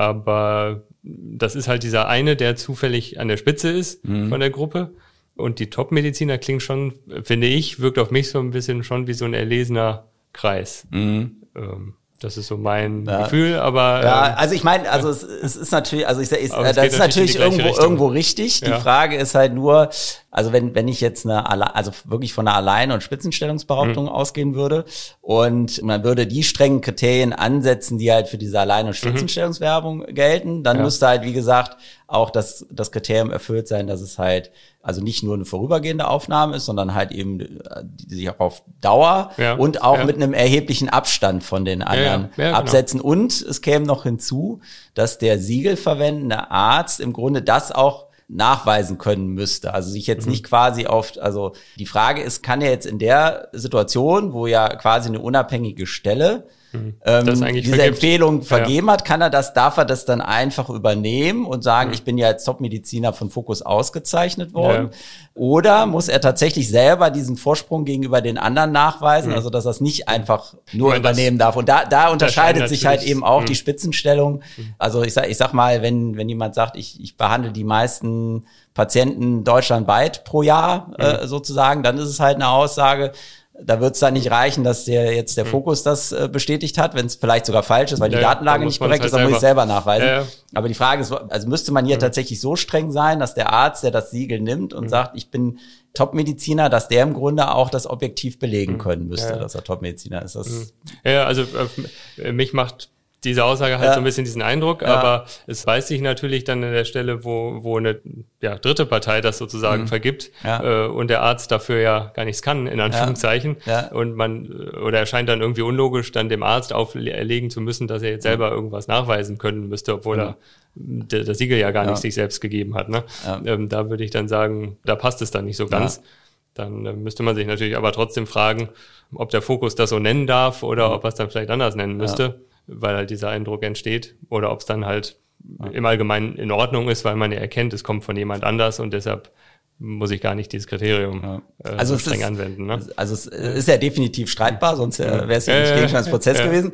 Aber das ist halt dieser eine, der zufällig an der Spitze ist mhm. von der Gruppe. Und die Top-Mediziner klingt schon, finde ich, wirkt auf mich so ein bisschen schon wie so ein erlesener Kreis. Mhm. Ähm, Das ist so mein ja. Gefühl, aber... Ja, also ich meine, also es, es ist natürlich, also ich sage, das ist natürlich irgendwo irgendwo richtig. Die ja. Frage ist halt nur, also wenn wenn ich jetzt eine, also wirklich von einer Allein- und Spitzenstellungsbehauptung mhm. ausgehen würde und man würde die strengen Kriterien ansetzen, die halt für diese Allein- und Spitzenstellungswerbung mhm. gelten, dann ja. müsste halt, wie gesagt, auch das das Kriterium erfüllt sein, dass es halt also nicht nur eine vorübergehende Aufnahme ist, sondern halt eben die sich auch auf Dauer ja, und auch ja. mit einem erheblichen Abstand von den anderen ja, ja, ja, absetzen. Genau. Und es käme noch hinzu, dass der siegelverwendende Arzt im Grunde das auch nachweisen können müsste. Also sich jetzt mhm. nicht quasi auf, also die Frage ist, kann er jetzt in der Situation, wo ja quasi eine unabhängige Stelle Mhm. Ähm, diese vergibt. Empfehlung vergeben ja. hat, kann er das, darf er das dann einfach übernehmen und sagen, mhm. ich bin ja als Top-Mediziner von Fokus ausgezeichnet worden. Ja. Oder muss er tatsächlich selber diesen Vorsprung gegenüber den anderen nachweisen, mhm. also dass er es nicht einfach nur meine, übernehmen darf. Und da, da unterscheidet sich halt eben auch mhm. die Spitzenstellung. Mhm. Also ich sag, ich sag mal, wenn, wenn jemand sagt, ich, ich behandle die meisten Patienten deutschlandweit pro Jahr, mhm. äh, sozusagen, dann ist es halt eine Aussage. Da wird es dann nicht reichen, dass der jetzt der Fokus das äh, bestätigt hat, wenn es vielleicht sogar falsch ist, weil ja, die Datenlage nicht korrekt halt ist, dann muss ich selber nachweisen. Ja, ja. Aber die Frage ist, also müsste man hier ja. tatsächlich so streng sein, dass der Arzt, der das Siegel nimmt und mhm. sagt, ich bin Top-Mediziner, dass der im Grunde auch das objektiv belegen mhm. können müsste, ja. dass er Top-Mediziner ist. Das mhm. Ja, also äh, mich macht diese Aussage hat ja. so ein bisschen diesen Eindruck, ja. aber es weiß sich natürlich dann an der Stelle, wo wo eine ja, dritte Partei das sozusagen mhm. vergibt ja. äh, und der Arzt dafür ja gar nichts kann, in Anführungszeichen. Ja. Ja. Und man, oder erscheint dann irgendwie unlogisch, dann dem Arzt auferlegen zu müssen, dass er jetzt selber mhm. irgendwas nachweisen können müsste, obwohl mhm. er das Siegel ja gar ja. nicht sich selbst gegeben hat. Ne? Ja. Ähm, da würde ich dann sagen, da passt es dann nicht so ganz. Ja. Dann äh, müsste man sich natürlich aber trotzdem fragen, ob der Fokus das so nennen darf oder mhm. ob er es dann vielleicht anders nennen müsste. Ja. Weil halt dieser Eindruck entsteht oder ob es dann halt ja. im Allgemeinen in Ordnung ist, weil man ja erkennt, es kommt von jemand anders und deshalb muss ich gar nicht dieses Kriterium ja. äh, also so streng ist, anwenden. Ne? Also es ist ja definitiv streitbar, sonst äh, wäre es ja nicht äh, Gegenstandsprozess äh, gewesen.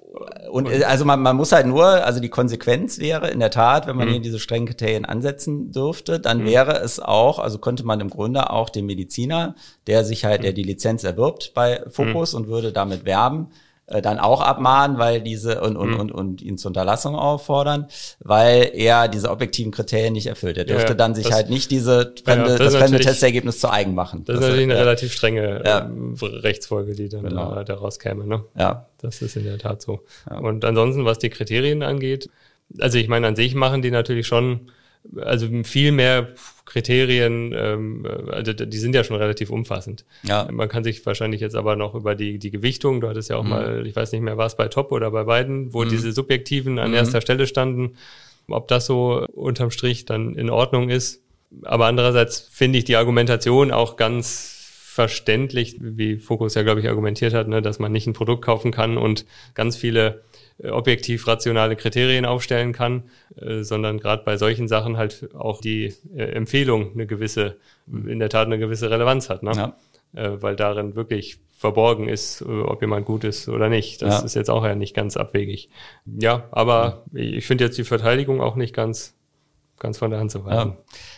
Und äh, also man, man muss halt nur, also die Konsequenz wäre in der Tat, wenn man mhm. hier diese strengen Kriterien ansetzen dürfte, dann mhm. wäre es auch, also könnte man im Grunde auch den Mediziner, der sich halt, der die Lizenz erwirbt bei Fokus mhm. und würde damit werben, dann auch abmahnen, weil diese und und, mhm. und und ihn zur Unterlassung auffordern, weil er diese objektiven Kriterien nicht erfüllt. Er dürfte ja, dann sich das, halt nicht diese fremde, ja, das, das fremde Testergebnis zu eigen machen. Das, das ist natürlich eine ja. relativ strenge ja. Rechtsfolge, die dann genau. da, daraus käme. Ne? Ja, das ist in der Tat so. Ja. Und ansonsten, was die Kriterien angeht, also ich meine, an sich machen die natürlich schon, also viel mehr Kriterien, ähm, also die sind ja schon relativ umfassend. Ja. Man kann sich wahrscheinlich jetzt aber noch über die die Gewichtung, du hattest ja auch mhm. mal, ich weiß nicht mehr, war es bei Top oder bei beiden, wo mhm. diese Subjektiven an mhm. erster Stelle standen, ob das so unterm Strich dann in Ordnung ist. Aber andererseits finde ich die Argumentation auch ganz verständlich, wie Fokus ja, glaube ich, argumentiert hat, ne, dass man nicht ein Produkt kaufen kann und ganz viele objektiv rationale Kriterien aufstellen kann, äh, sondern gerade bei solchen Sachen halt auch die äh, Empfehlung eine gewisse, in der Tat eine gewisse Relevanz hat, ne? Ja. Äh, weil darin wirklich verborgen ist, äh, ob jemand gut ist oder nicht. Das ja. ist jetzt auch ja nicht ganz abwegig. Ja, aber ja. ich finde jetzt die Verteidigung auch nicht ganz ganz von der Hand zu weisen. Ja.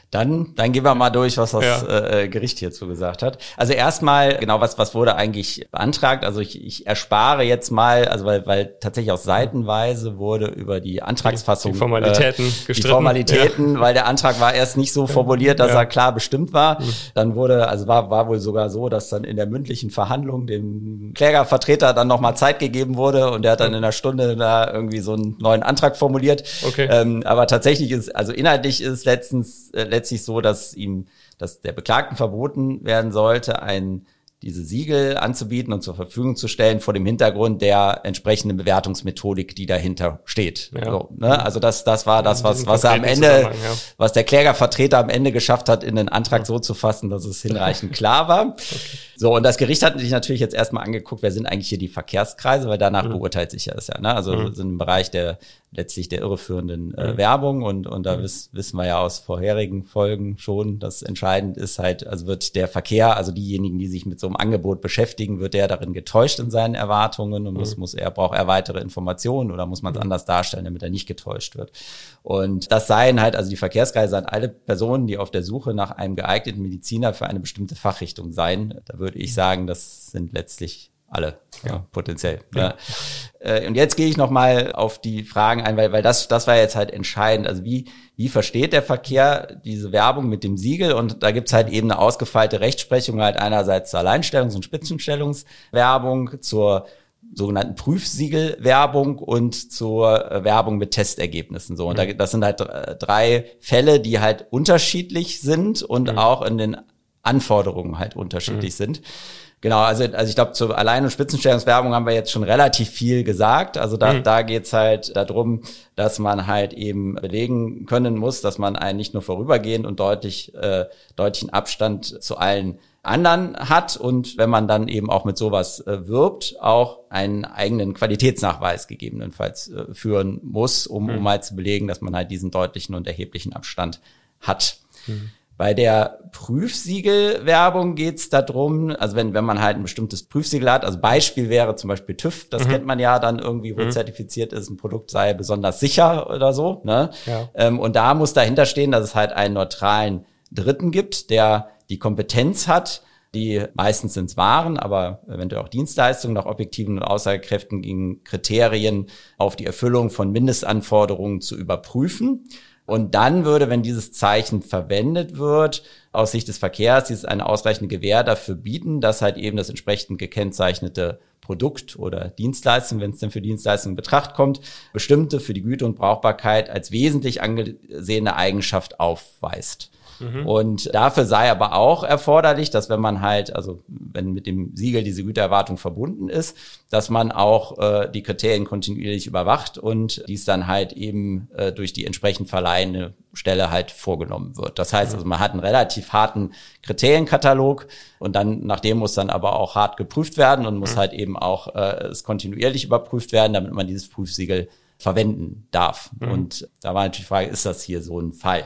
Dann, dann gehen wir mal durch, was das ja. äh, Gericht hierzu gesagt hat. Also erstmal, genau, was was wurde eigentlich beantragt? Also ich, ich erspare jetzt mal, also weil weil tatsächlich auch seitenweise wurde über die Antragsfassung die Formalitäten äh, gestritten. Die Formalitäten, ja. weil der Antrag war erst nicht so formuliert, dass ja. er klar bestimmt war. Mhm. Dann wurde, also war war wohl sogar so, dass dann in der mündlichen Verhandlung dem Klägervertreter dann nochmal Zeit gegeben wurde und der hat dann in einer Stunde da irgendwie so einen neuen Antrag formuliert. Okay. Ähm, aber tatsächlich ist, also inhaltlich ist letztens äh, letztlich so, dass ihm, dass der Beklagten verboten werden sollte, ein diese Siegel anzubieten und zur Verfügung zu stellen vor dem Hintergrund der entsprechenden Bewertungsmethodik, die dahinter steht. Ja. So, ne? Also das, das war das, was, was er am Ende, ja. was der Klägervertreter am Ende geschafft hat, in den Antrag ja. so zu fassen, dass es hinreichend klar war. Okay. So, und das Gericht hat sich natürlich jetzt erstmal angeguckt, wer sind eigentlich hier die Verkehrskreise, weil danach mhm. beurteilt sich ja das ja, ne? Also mhm. sind im Bereich der letztlich der irreführenden äh, mhm. Werbung und und da mhm. wiss, wissen wir ja aus vorherigen Folgen schon, dass entscheidend ist halt, also wird der Verkehr, also diejenigen, die sich mit so einem Angebot beschäftigen, wird der darin getäuscht in seinen Erwartungen und muss, mhm. muss er, braucht er weitere Informationen oder muss man es mhm. anders darstellen, damit er nicht getäuscht wird. Und das seien halt, also die Verkehrskreise seien alle Personen, die auf der Suche nach einem geeigneten Mediziner für eine bestimmte Fachrichtung seien. Da würde ich sagen, das sind letztlich alle, ja, ja potenziell. Ja. Ja. Und jetzt gehe ich noch mal auf die Fragen ein, weil weil das das war jetzt halt entscheidend. Also wie wie versteht der Verkehr diese Werbung mit dem Siegel? Und da gibt's halt eben eine ausgefeilte Rechtsprechung halt einerseits zur Alleinstellungs- und Spitzenstellungswerbung, zur sogenannten Prüfsiegelwerbung und zur Werbung mit Testergebnissen. So, und da, das sind halt drei Fälle, die halt unterschiedlich sind und mhm. auch in den Anforderungen halt unterschiedlich mhm. sind. Genau, also also ich glaube, zur Allein- und Spitzenstellungswerbung haben wir jetzt schon relativ viel gesagt. Also da mhm. da geht's halt darum, dass man halt eben belegen können muss, dass man einen nicht nur vorübergehend und deutlich äh, deutlichen Abstand zu allen anderen hat und wenn man dann eben auch mit sowas äh, wirbt, auch einen eigenen Qualitätsnachweis gegebenenfalls äh, führen muss, um, mhm. um halt zu belegen, dass man halt diesen deutlichen und erheblichen Abstand hat. Mhm. Bei der Prüfsiegelwerbung geht's darum, also wenn wenn man halt ein bestimmtes Prüfsiegel hat, also Beispiel wäre zum Beispiel TÜV, das mhm. kennt man ja dann irgendwie, wo mhm. zertifiziert ist, ein Produkt sei besonders sicher oder so, ne? Ja. Ähm, und da muss dahinter stehen, dass es halt einen neutralen Dritten gibt, der die Kompetenz hat, die meistens sind's Waren, aber eventuell auch Dienstleistungen nach objektiven und aussagekräftigen Kriterien auf die Erfüllung von Mindestanforderungen zu überprüfen. Und dann würde, wenn dieses Zeichen verwendet wird, aus Sicht des Verkehrs, dieses eine ausreichende Gewähr dafür bieten, dass halt eben das entsprechend gekennzeichnete Produkt oder Dienstleistung, wenn es denn für Dienstleistungen in Betracht kommt, bestimmte für die Güte und Brauchbarkeit als wesentlich angesehene Eigenschaft aufweist. Mhm. Und dafür sei aber auch erforderlich, dass wenn man halt, also wenn mit dem Siegel diese Gütererwartung verbunden ist, dass man auch äh, die Kriterien kontinuierlich überwacht und dies dann halt eben äh, durch die entsprechend verleihende Stelle halt vorgenommen wird. Das heißt, also man hat einen relativ harten Kriterienkatalog und dann, nach dem muss dann aber auch hart geprüft werden und muss mhm. halt eben auch äh, es kontinuierlich überprüft werden, damit man dieses Prüfsiegel verwenden darf. Mhm. Und da war natürlich die Frage, ist das hier so ein Fall?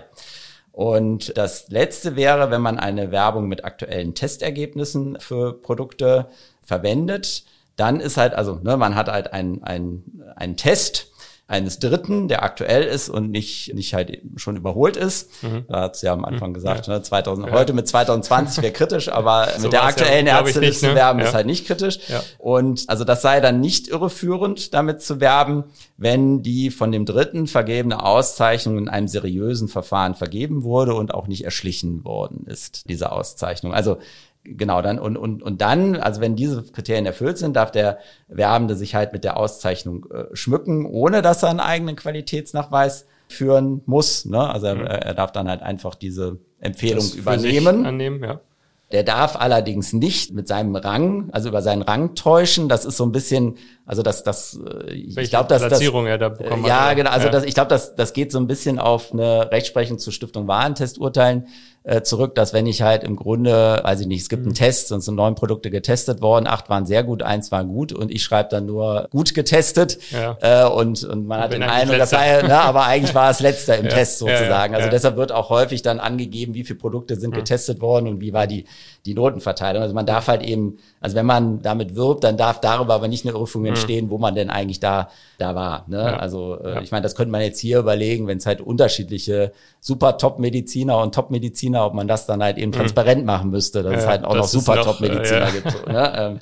Und das Letzte wäre, wenn man eine Werbung mit aktuellen Testergebnissen für Produkte verwendet, dann ist halt, also ne, man hat halt einen einen einen Test eines Dritten, der aktuell ist und nicht nicht halt schon überholt ist. Mhm. Da hat's ja am Anfang mhm. gesagt, ja. ne, zweitausend, ja. heute mit zwanzig zwanzig wäre kritisch, aber so mit der aktuellen ja, Ärzteliste ne? werben ja. ist halt nicht kritisch. Ja. Und also das sei dann nicht irreführend, damit zu werben, wenn die von dem Dritten vergebene Auszeichnung in einem seriösen Verfahren vergeben wurde und auch nicht erschlichen worden ist, diese Auszeichnung. Also genau, dann und und und dann, also wenn diese Kriterien erfüllt sind, darf der Werbende sich halt mit der Auszeichnung äh, schmücken, ohne dass er einen eigenen Qualitätsnachweis führen muss. Ne? Also er, mhm. er darf dann halt einfach diese Empfehlung das übernehmen. Annehmen, ja. Der darf allerdings nicht mit seinem Rang, also über seinen Rang täuschen. Das ist so ein bisschen, also das, das, ich glaube, dass das, Platzierung er da bekommen ja, hat, genau, also ja. das, ich glaube, das, das geht so ein bisschen auf eine Rechtsprechung zur Stiftung Warentesturteilen äh, zurück, dass wenn ich halt im Grunde, weiß ich nicht, es gibt einen Test und sind neun Produkte getestet worden, acht waren sehr gut, eins war gut und ich schreibe dann nur gut getestet ja. äh, und, und man ich hat den Eindruck, das sei, ne, aber eigentlich war es letzter im ja. Test sozusagen. Ja, ja, also ja. deshalb wird auch häufig dann angegeben, wie viele Produkte sind mhm. getestet worden und wie war die die Notenverteilung. Also man darf halt eben, also wenn man damit wirbt, dann darf darüber aber nicht eine Irreführung entstehen, mhm. wo man denn eigentlich da da war. Ne? Ja. Also äh, ja. ich meine, das könnte man jetzt hier überlegen, wenn es halt unterschiedliche super Top-Mediziner und Top-Mediziner, ob man das dann halt eben mhm. transparent machen müsste, dass ja, es halt auch noch super Top-Mediziner äh, ja. gibt. So, ne? ähm,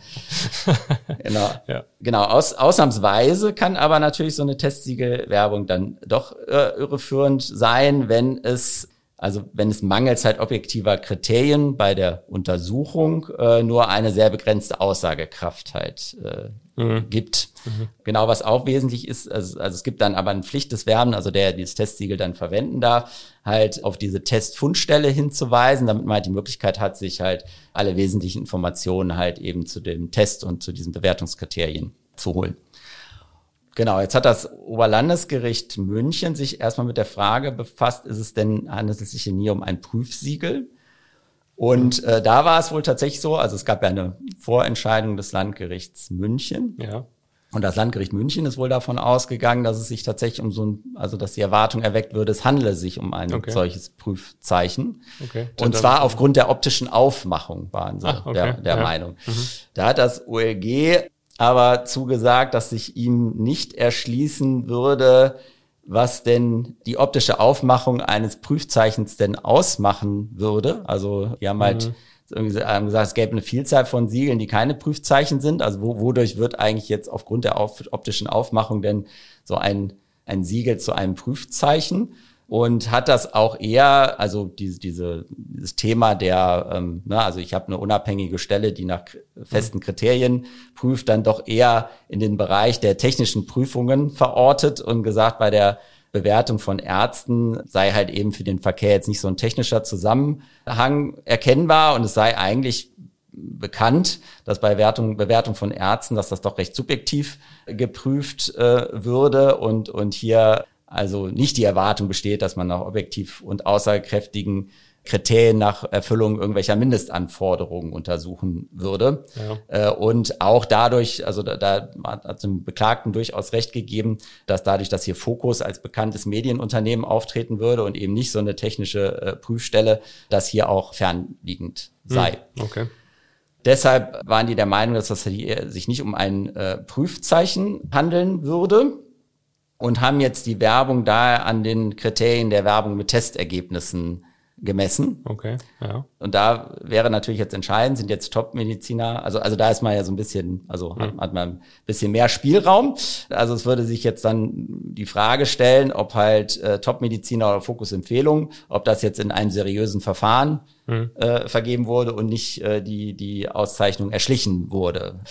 genau. Ja. Genau. Aus, ausnahmsweise kann aber natürlich so eine Testsiegelwerbung dann doch äh, irreführend sein, wenn es Also wenn es mangels halt objektiver Kriterien bei der Untersuchung äh, nur eine sehr begrenzte Aussagekraft halt äh, mhm. gibt. Mhm. Genau, was auch wesentlich ist, also, also es gibt dann aber eine Pflicht des Werbenden, also der dieses Testsiegel dann verwenden darf, halt auf diese Testfundstelle hinzuweisen, damit man halt die Möglichkeit hat, sich halt alle wesentlichen Informationen halt eben zu dem Test und zu diesen Bewertungskriterien zu holen. Genau, jetzt hat das Oberlandesgericht München sich erstmal mit der Frage befasst, ist es denn, handelt es sich denn hier um ein Prüfsiegel? Und äh, da war es wohl tatsächlich so, also es gab ja eine Vorentscheidung des Landgerichts München. Ja. Und das Landgericht München ist wohl davon ausgegangen, dass es sich tatsächlich um so ein, also dass die Erwartung erweckt würde, es handele sich um ein okay. solches Prüfzeichen. Okay. Und zwar aufgrund der optischen Aufmachung waren sie Ach, okay. der, der ja. Meinung. Mhm. Da hat das O L G aber zugesagt, dass sich ihm nicht erschließen würde, was denn die optische Aufmachung eines Prüfzeichens denn ausmachen würde. Also die haben mhm. halt irgendwie haben gesagt, es gäbe eine Vielzahl von Siegeln, die keine Prüfzeichen sind. Also wo, wodurch wird eigentlich jetzt aufgrund der auf, optischen Aufmachung denn so ein, ein Siegel zu einem Prüfzeichen? Und hat das auch eher, also diese, diese, dieses Thema der, ähm, ne, also ich habe eine unabhängige Stelle, die nach festen Kriterien prüft, dann doch eher in den Bereich der technischen Prüfungen verortet und gesagt, bei der Bewertung von Ärzten sei halt eben für den Verkehr jetzt nicht so ein technischer Zusammenhang erkennbar und es sei eigentlich bekannt, dass bei Bewertung, Bewertung von Ärzten, dass das doch recht subjektiv geprüft äh, würde und, und hier also nicht die Erwartung besteht, dass man nach objektiv und aussagekräftigen Kriterien nach Erfüllung irgendwelcher Mindestanforderungen untersuchen würde. Ja. Und auch dadurch, also da, da hat dem Beklagten durchaus recht gegeben, dass dadurch, dass hier Focus als bekanntes Medienunternehmen auftreten würde und eben nicht so eine technische äh, Prüfstelle, dass hier auch fernliegend sei. Hm, okay. Deshalb waren die der Meinung, dass das hier sich nicht um ein äh, Prüfzeichen handeln würde. Und haben jetzt die Werbung da an den Kriterien der Werbung mit Testergebnissen gemessen. Okay, ja. Und da wäre natürlich jetzt entscheidend, sind jetzt Top-Mediziner, also also da ist man ja so ein bisschen, also mhm. hat, hat man ein bisschen mehr Spielraum. Also es würde sich jetzt dann die Frage stellen, ob halt äh, Top-Mediziner oder Fokus-Empfehlung, ob das jetzt in einem seriösen Verfahren mhm. äh, vergeben wurde und nicht äh, die die Auszeichnung erschlichen wurde.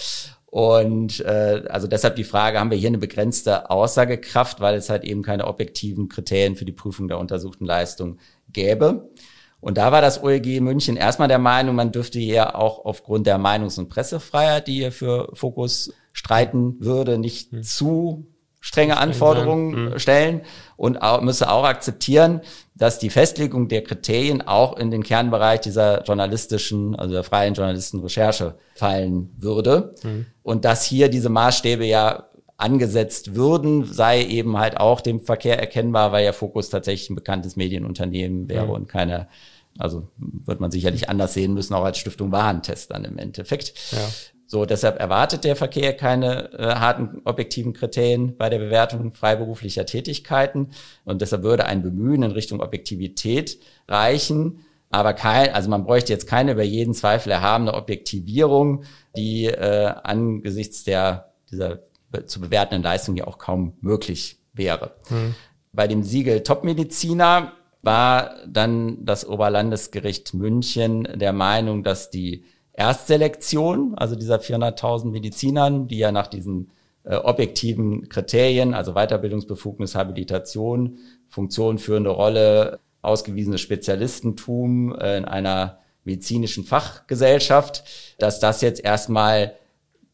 Und äh, also deshalb die Frage, haben wir hier eine begrenzte Aussagekraft, weil es halt eben keine objektiven Kriterien für die Prüfung der untersuchten Leistung gäbe. Und da war das O L G München erstmal der Meinung, man dürfte hier auch aufgrund der Meinungs- und Pressefreiheit, die hier für Fokus streiten würde, nicht hm. zu strenge Anforderungen hm. stellen und auch, müsse auch akzeptieren, dass die Festlegung der Kriterien auch in den Kernbereich dieser journalistischen, also der freien Journalistenrecherche fallen würde. Mhm. Und dass hier diese Maßstäbe ja angesetzt würden, sei eben halt auch dem Verkehr erkennbar, weil ja Fokus tatsächlich ein bekanntes Medienunternehmen wäre mhm. und keine, also wird man sicherlich anders sehen müssen, auch als Stiftung Warentest dann im Endeffekt. Ja. So, deshalb erwartet der Verkehr keine äh, harten objektiven Kriterien bei der Bewertung freiberuflicher Tätigkeiten und deshalb würde ein Bemühen in Richtung Objektivität reichen, aber kein, also man bräuchte jetzt keine über jeden Zweifel erhabene Objektivierung, die äh, angesichts der dieser be- zu bewertenden Leistung ja auch kaum möglich wäre. Hm. Bei dem Siegel Top-Mediziner war dann das Oberlandesgericht München der Meinung, dass die Erstselektion, also dieser vierhunderttausend Medizinern, die ja nach diesen äh, objektiven Kriterien, also Weiterbildungsbefugnis, Habilitation, Funktion, führende Rolle, ausgewiesenes Spezialistentum äh, in einer medizinischen Fachgesellschaft, dass das jetzt erstmal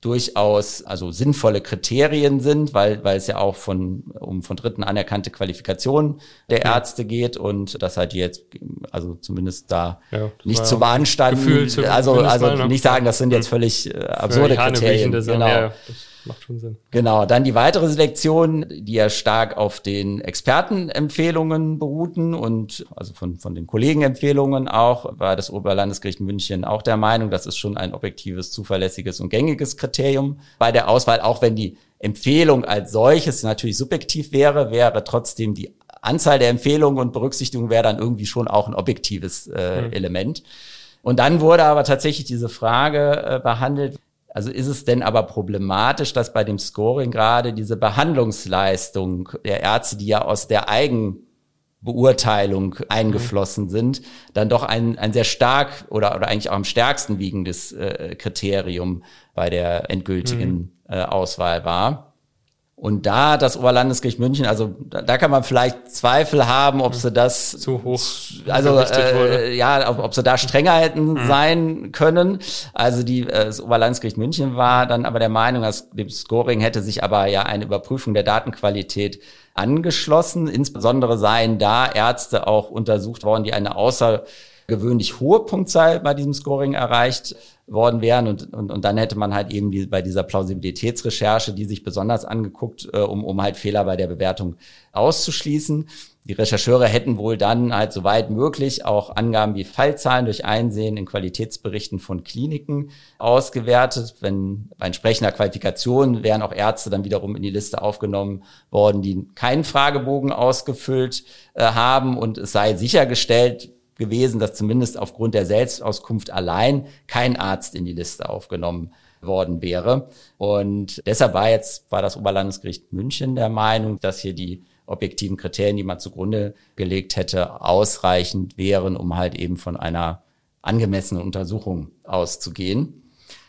durchaus also sinnvolle Kriterien sind, weil weil es ja auch von um von Dritten anerkannte Qualifikationen der ja. Ärzte geht und das halt jetzt also zumindest da ja, nicht zu beanstanden, zu also also mal, ne? nicht sagen, das sind jetzt völlig äh, absurde Kriterien. Genau. Ja, das macht schon Sinn. Genau, dann die weitere Selektion, die ja stark auf den Expertenempfehlungen beruhten und also von von den Kollegenempfehlungen auch, war das Oberlandesgericht München auch der Meinung, das ist schon ein objektives, zuverlässiges und gängiges Kriterium bei der Auswahl, auch wenn die Empfehlung als solches natürlich subjektiv wäre, wäre trotzdem die Anzahl der Empfehlungen und Berücksichtigung wäre dann irgendwie schon auch ein objektives äh, mhm. Element. Und dann wurde aber tatsächlich diese Frage äh, behandelt, also ist es denn aber problematisch, dass bei dem Scoring gerade diese Behandlungsleistung der Ärzte, die ja aus der Eigenbeurteilung eingeflossen sind, dann doch ein, ein sehr stark oder, oder eigentlich auch am stärksten wiegendes äh, Kriterium bei der endgültigen mhm. äh, Auswahl war. Und da hat das Oberlandesgericht München, also da, da kann man vielleicht Zweifel haben, ob sie das zu hoch, also äh, ja, ob, ob sie da strenger hätten mhm. sein können. Also die äh, das Oberlandesgericht München war dann aber der Meinung, dass dem Scoring hätte sich aber ja eine Überprüfung der Datenqualität angeschlossen. Insbesondere seien da Ärzte auch untersucht worden, die eine außergewöhnlich hohe Punktzahl bei diesem Scoring erreicht worden wären und, und, und dann hätte man halt eben die, bei dieser Plausibilitätsrecherche, die sich besonders angeguckt, äh, um, um halt Fehler bei der Bewertung auszuschließen. Die Rechercheure hätten wohl dann halt soweit möglich auch Angaben wie Fallzahlen durch Einsehen in Qualitätsberichten von Kliniken ausgewertet. Wenn bei entsprechender Qualifikation wären auch Ärzte dann wiederum in die Liste aufgenommen worden, die keinen Fragebogen ausgefüllt äh, haben und es sei sichergestellt gewesen, dass zumindest aufgrund der Selbstauskunft allein kein Arzt in die Liste aufgenommen worden wäre. Und deshalb war jetzt, war das Oberlandesgericht München der Meinung, dass hier die objektiven Kriterien, die man zugrunde gelegt hätte, ausreichend wären, um halt eben von einer angemessenen Untersuchung auszugehen.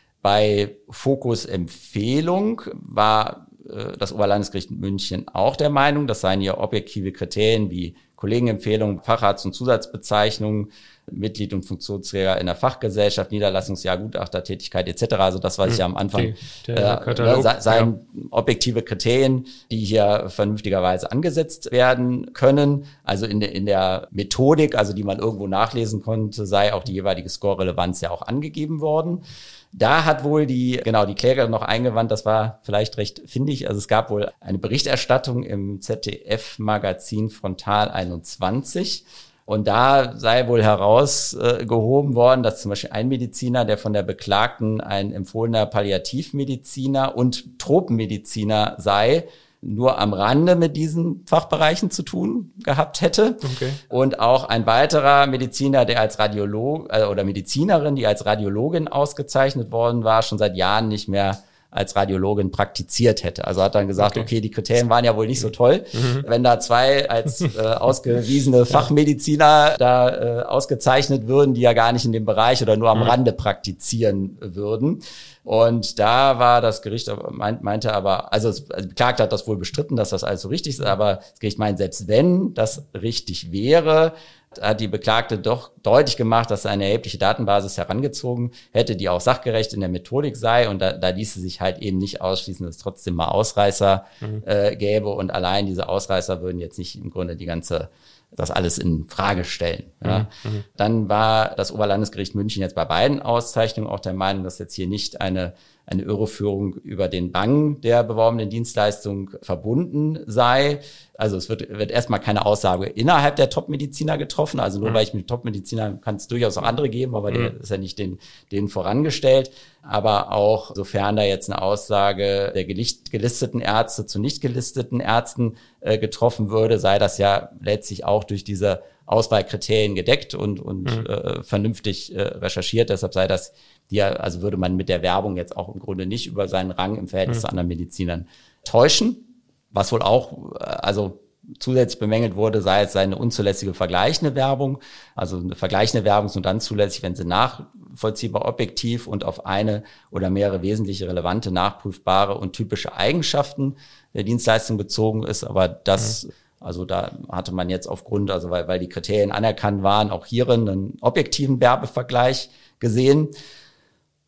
Bei Fokusempfehlung war äh, das Oberlandesgericht München auch der Meinung, das seien hier objektive Kriterien wie Kollegenempfehlungen, Facharzt- und Zusatzbezeichnungen, Mitglied und Funktionsträger in der Fachgesellschaft, Niederlassungsjahr, Gutachtertätigkeit et cetera. Also das, was ich ja am Anfang die, der äh, se, seien ja. objektive Kriterien, die hier vernünftigerweise angesetzt werden können. Also in der, in der Methodik, also die man irgendwo nachlesen konnte, sei auch die jeweilige Score-Relevanz ja auch angegeben worden. Da hat wohl die, genau, die Klägerin noch eingewandt, das war vielleicht recht findig, also es gab wohl eine Berichterstattung im Z D F-Magazin Frontal einundzwanzig und da sei wohl herausgehoben äh, worden, dass zum Beispiel ein Mediziner, der von der Beklagten ein empfohlener Palliativmediziner und Tropenmediziner sei, nur am Rande mit diesen Fachbereichen zu tun gehabt hätte. Okay. Und auch ein weiterer Mediziner, der als Radiolog äh, oder Medizinerin, die als Radiologin ausgezeichnet worden war, schon seit Jahren nicht mehr als Radiologin praktiziert hätte. Also hat dann gesagt, okay, okay die Kriterien waren ja wohl nicht so toll. Mhm. Wenn da zwei als äh, ausgewiesene Fachmediziner da äh, ausgezeichnet würden, die ja gar nicht in dem Bereich oder nur am mhm. Rande praktizieren würden. Und da war das Gericht, meinte aber, also das Beklagte hat das wohl bestritten, dass das alles so richtig ist, aber das Gericht meint, selbst wenn das richtig wäre, hat die Beklagte doch deutlich gemacht, dass eine erhebliche Datenbasis herangezogen hätte, die auch sachgerecht in der Methodik sei. Und da, da ließe sich halt eben nicht ausschließen, dass es trotzdem mal Ausreißer mhm. äh, gäbe. Und allein diese Ausreißer würden jetzt nicht im Grunde die ganze, das alles in Frage stellen. Ja. Mhm. Dann war das Oberlandesgericht München jetzt bei beiden Auszeichnungen auch der Meinung, dass jetzt hier nicht eine eine Irreführung über den Rang der beworbenen Dienstleistung verbunden sei. Also es wird, wird erstmal keine Aussage innerhalb der Top-Mediziner getroffen. Also nur mhm. weil ich mit Top-Mediziner kann es durchaus auch andere geben, aber mhm. der ist ja nicht den, denen vorangestellt. Aber auch sofern da jetzt eine Aussage der gelisteten Ärzte zu nicht gelisteten Ärzten äh, getroffen würde, sei das ja letztlich auch durch diese Auswahlkriterien gedeckt und, und mhm. äh, vernünftig äh, recherchiert. Deshalb sei das ja, also würde man mit der Werbung jetzt auch im Grunde nicht über seinen Rang im Verhältnis mhm. zu anderen Medizinern täuschen. Was wohl auch, also zusätzlich bemängelt wurde, sei es seine unzulässige vergleichende Werbung. Also eine vergleichende Werbung ist nur dann zulässig, wenn sie nachvollziehbar, objektiv und auf eine oder mehrere wesentliche, relevante, nachprüfbare und typische Eigenschaften der Dienstleistung bezogen ist. Aber das, mhm. also da hatte man jetzt aufgrund, also weil, weil die Kriterien anerkannt waren, auch hierin einen objektiven Werbevergleich gesehen.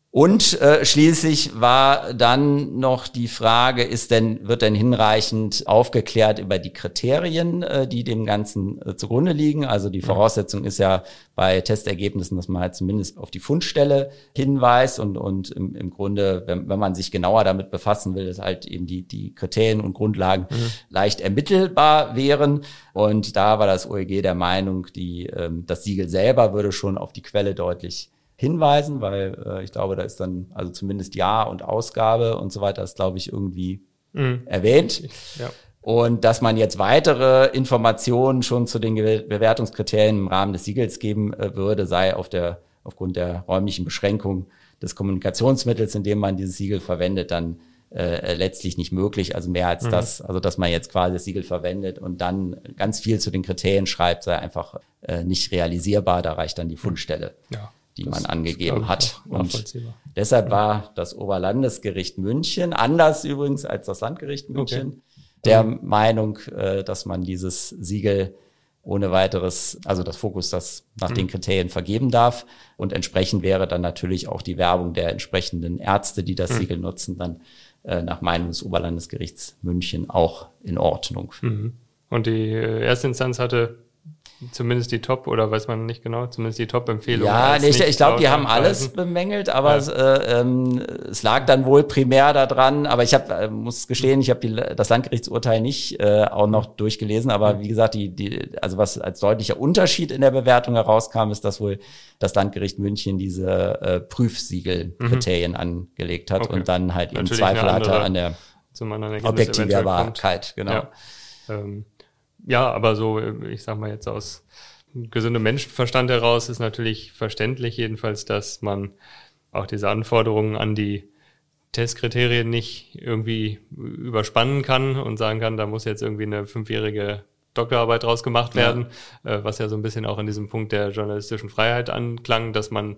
Und äh, schließlich war dann noch die Frage, ist denn, wird denn hinreichend aufgeklärt über die Kriterien, äh, die dem Ganzen äh, zugrunde liegen? Also die Voraussetzung ist ja bei Testergebnissen, dass man halt zumindest auf die Fundstelle hinweist und, und im, im Grunde, wenn, wenn man sich genauer damit befassen will, dass halt eben die, die Kriterien und Grundlagen mhm. leicht ermittelbar wären. Und da war das O E G der Meinung, die, ähm, das Siegel selber würde schon auf die Quelle deutlich hinweisen, weil äh, ich glaube, da ist dann also zumindest Jahr und Ausgabe und so weiter, ist glaube ich irgendwie mhm. erwähnt. Ja. Und dass man jetzt weitere Informationen schon zu den Ge- Bewertungskriterien im Rahmen des Siegels geben äh, würde, sei auf der aufgrund der räumlichen Beschränkung des Kommunikationsmittels, in dem man dieses Siegel verwendet, dann äh, letztlich nicht möglich. Also mehr als mhm. das, also dass man jetzt quasi das Siegel verwendet und dann ganz viel zu den Kriterien schreibt, sei einfach äh, nicht realisierbar. Da reicht dann die Fundstelle. Ja. die das man angegeben hat. Und deshalb ja. war das Oberlandesgericht München, anders übrigens als das Landgericht München, okay. der mhm. Meinung, äh, dass man dieses Siegel ohne weiteres, also das Fokus, das nach mhm. den Kriterien vergeben darf. Und entsprechend wäre dann natürlich auch die Werbung der entsprechenden Ärzte, die das mhm. Siegel nutzen, dann äh, nach Meinung des Oberlandesgerichts München auch in Ordnung. Mhm. Und die äh, erste Instanz hatte zumindest die Top, oder weiß man nicht genau, zumindest die Top-Empfehlung. Ja, nee, ich, ich glaube, die haben alles bemängelt, aber ja. es, äh, ähm, es lag dann wohl primär daran, aber ich hab, äh, muss gestehen, ich habe das Landgerichtsurteil nicht äh, auch noch durchgelesen, aber wie gesagt, die, die, also was als deutlicher Unterschied in der Bewertung herauskam, ist, dass wohl das Landgericht München diese äh, Prüfsiegel-Kriterien mhm. angelegt hat okay. und dann halt eben Zweifel hatte an der Objektivierbarkeit. Genau. Ja. Ähm, Ja, aber so, ich sag mal jetzt aus gesundem Menschenverstand heraus ist natürlich verständlich jedenfalls, dass man auch diese Anforderungen an die Testkriterien nicht irgendwie überspannen kann und sagen kann, da muss jetzt irgendwie eine fünfjährige Doktorarbeit draus gemacht werden, ja. was ja so ein bisschen auch in diesem Punkt der journalistischen Freiheit anklang, dass man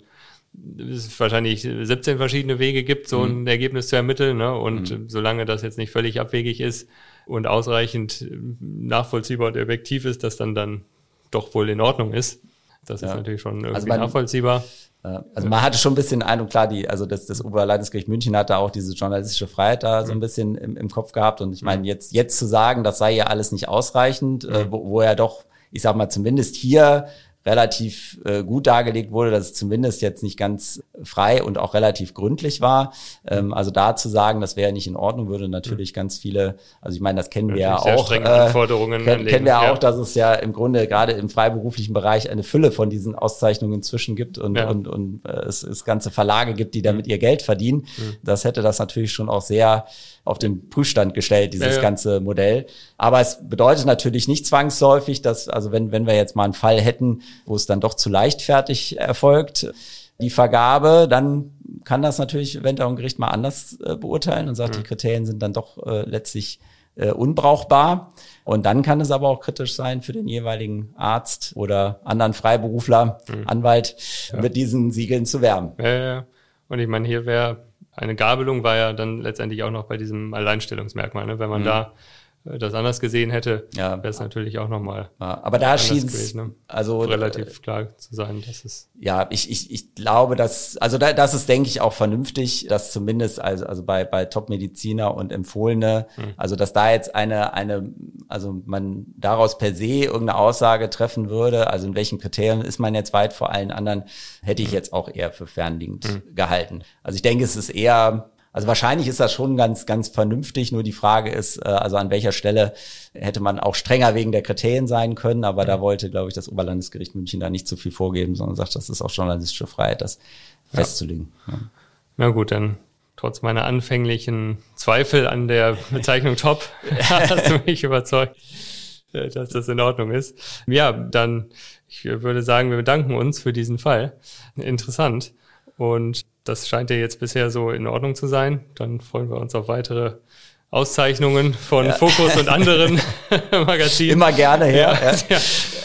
es wahrscheinlich siebzehn verschiedene Wege gibt, so ein mhm. Ergebnis zu ermitteln, ne? Und mhm. solange das jetzt nicht völlig abwegig ist und ausreichend nachvollziehbar und objektiv ist, dass dann dann doch wohl in Ordnung ist. Das ja. ist natürlich schon irgendwie also man, nachvollziehbar. Also man hatte schon ein bisschen Eindruck, klar, die, also das, das Oberlandesgericht München hat da auch diese journalistische Freiheit da so ein bisschen im, im Kopf gehabt. Und ich meine, jetzt, jetzt zu sagen, das sei ja alles nicht ausreichend, mhm. äh, wo, wo er doch, ich sag mal, zumindest hier relativ äh, gut dargelegt wurde, dass es zumindest jetzt nicht ganz frei und auch relativ gründlich war. Ähm, also da zu sagen, das wäre nicht in Ordnung, würde natürlich mhm. ganz viele, also ich meine, das kennen wir ja auch, äh, Anforderungen kennen, kennen wir ja auch, dass es ja im Grunde gerade im freiberuflichen Bereich eine Fülle von diesen Auszeichnungen inzwischen gibt und, ja. und, und äh, es, es ganze Verlage gibt, die damit mhm. ihr Geld verdienen. Mhm. Das hätte das natürlich schon auch sehr auf den Prüfstand gestellt, dieses ja, ja. ganze Modell. Aber es bedeutet natürlich nicht zwangsläufig, dass, also wenn, wenn wir jetzt mal einen Fall hätten, wo es dann doch zu leichtfertig erfolgt, die Vergabe, dann kann das natürlich eventuell ein Gericht mal anders äh, beurteilen und sagt, mhm. die Kriterien sind dann doch äh, letztlich äh, unbrauchbar. Und dann kann es aber auch kritisch sein für den jeweiligen Arzt oder anderen Freiberufler, mhm. Anwalt, ja. mit diesen Siegeln zu werben. Ja, ja. Und ich meine, hier wäre eine Gabelung war ja dann letztendlich auch noch bei diesem Alleinstellungsmerkmal, ne? Wenn man mhm. da äh, das anders gesehen hätte, ja. wäre es natürlich auch nochmal. Ja, aber da schien es ne? also relativ äh, klar zu sein, dass es. Ja, ich ich ich glaube, dass also da, das ist, denke ich, auch vernünftig, dass zumindest also also bei bei Top-Mediziner und Empfohlene, mhm. also dass da jetzt eine eine also man daraus per se irgendeine Aussage treffen würde, also in welchen Kriterien ist man jetzt weit vor allen anderen, hätte ich mhm. jetzt auch eher für fernliegend mhm. gehalten. Also ich denke, es ist eher, also wahrscheinlich ist das schon ganz, ganz vernünftig, nur die Frage ist, also an welcher Stelle hätte man auch strenger wegen der Kriterien sein können, aber mhm. da wollte, glaube ich, das Oberlandesgericht München da nicht zu viel vorgeben, sondern sagt, das ist auch journalistische Freiheit, das ja. festzulegen. Ja. Na gut, dann trotz meiner anfänglichen Zweifel an der Bezeichnung Top hast du mich überzeugt, dass das in Ordnung ist. Ja, dann, ich würde sagen, wir bedanken uns für diesen Fall. Interessant. Und das scheint ja jetzt bisher so in Ordnung zu sein. Dann freuen wir uns auf weitere Auszeichnungen von ja. Focus und anderen Magazinen. Immer gerne her. Ja, ja.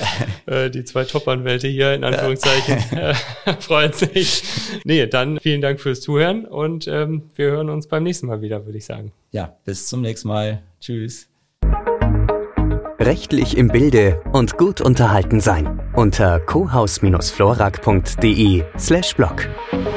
Ja. Die zwei Top-Anwälte hier in Anführungszeichen ja. freuen sich. Nee, dann vielen Dank fürs Zuhören und ähm, wir hören uns beim nächsten Mal wieder, würde ich sagen. Ja, bis zum nächsten Mal. Tschüss. Rechtlich im Bilde und gut unterhalten sein. Unter cohaus Bindestrich florak Punkt de slash blog.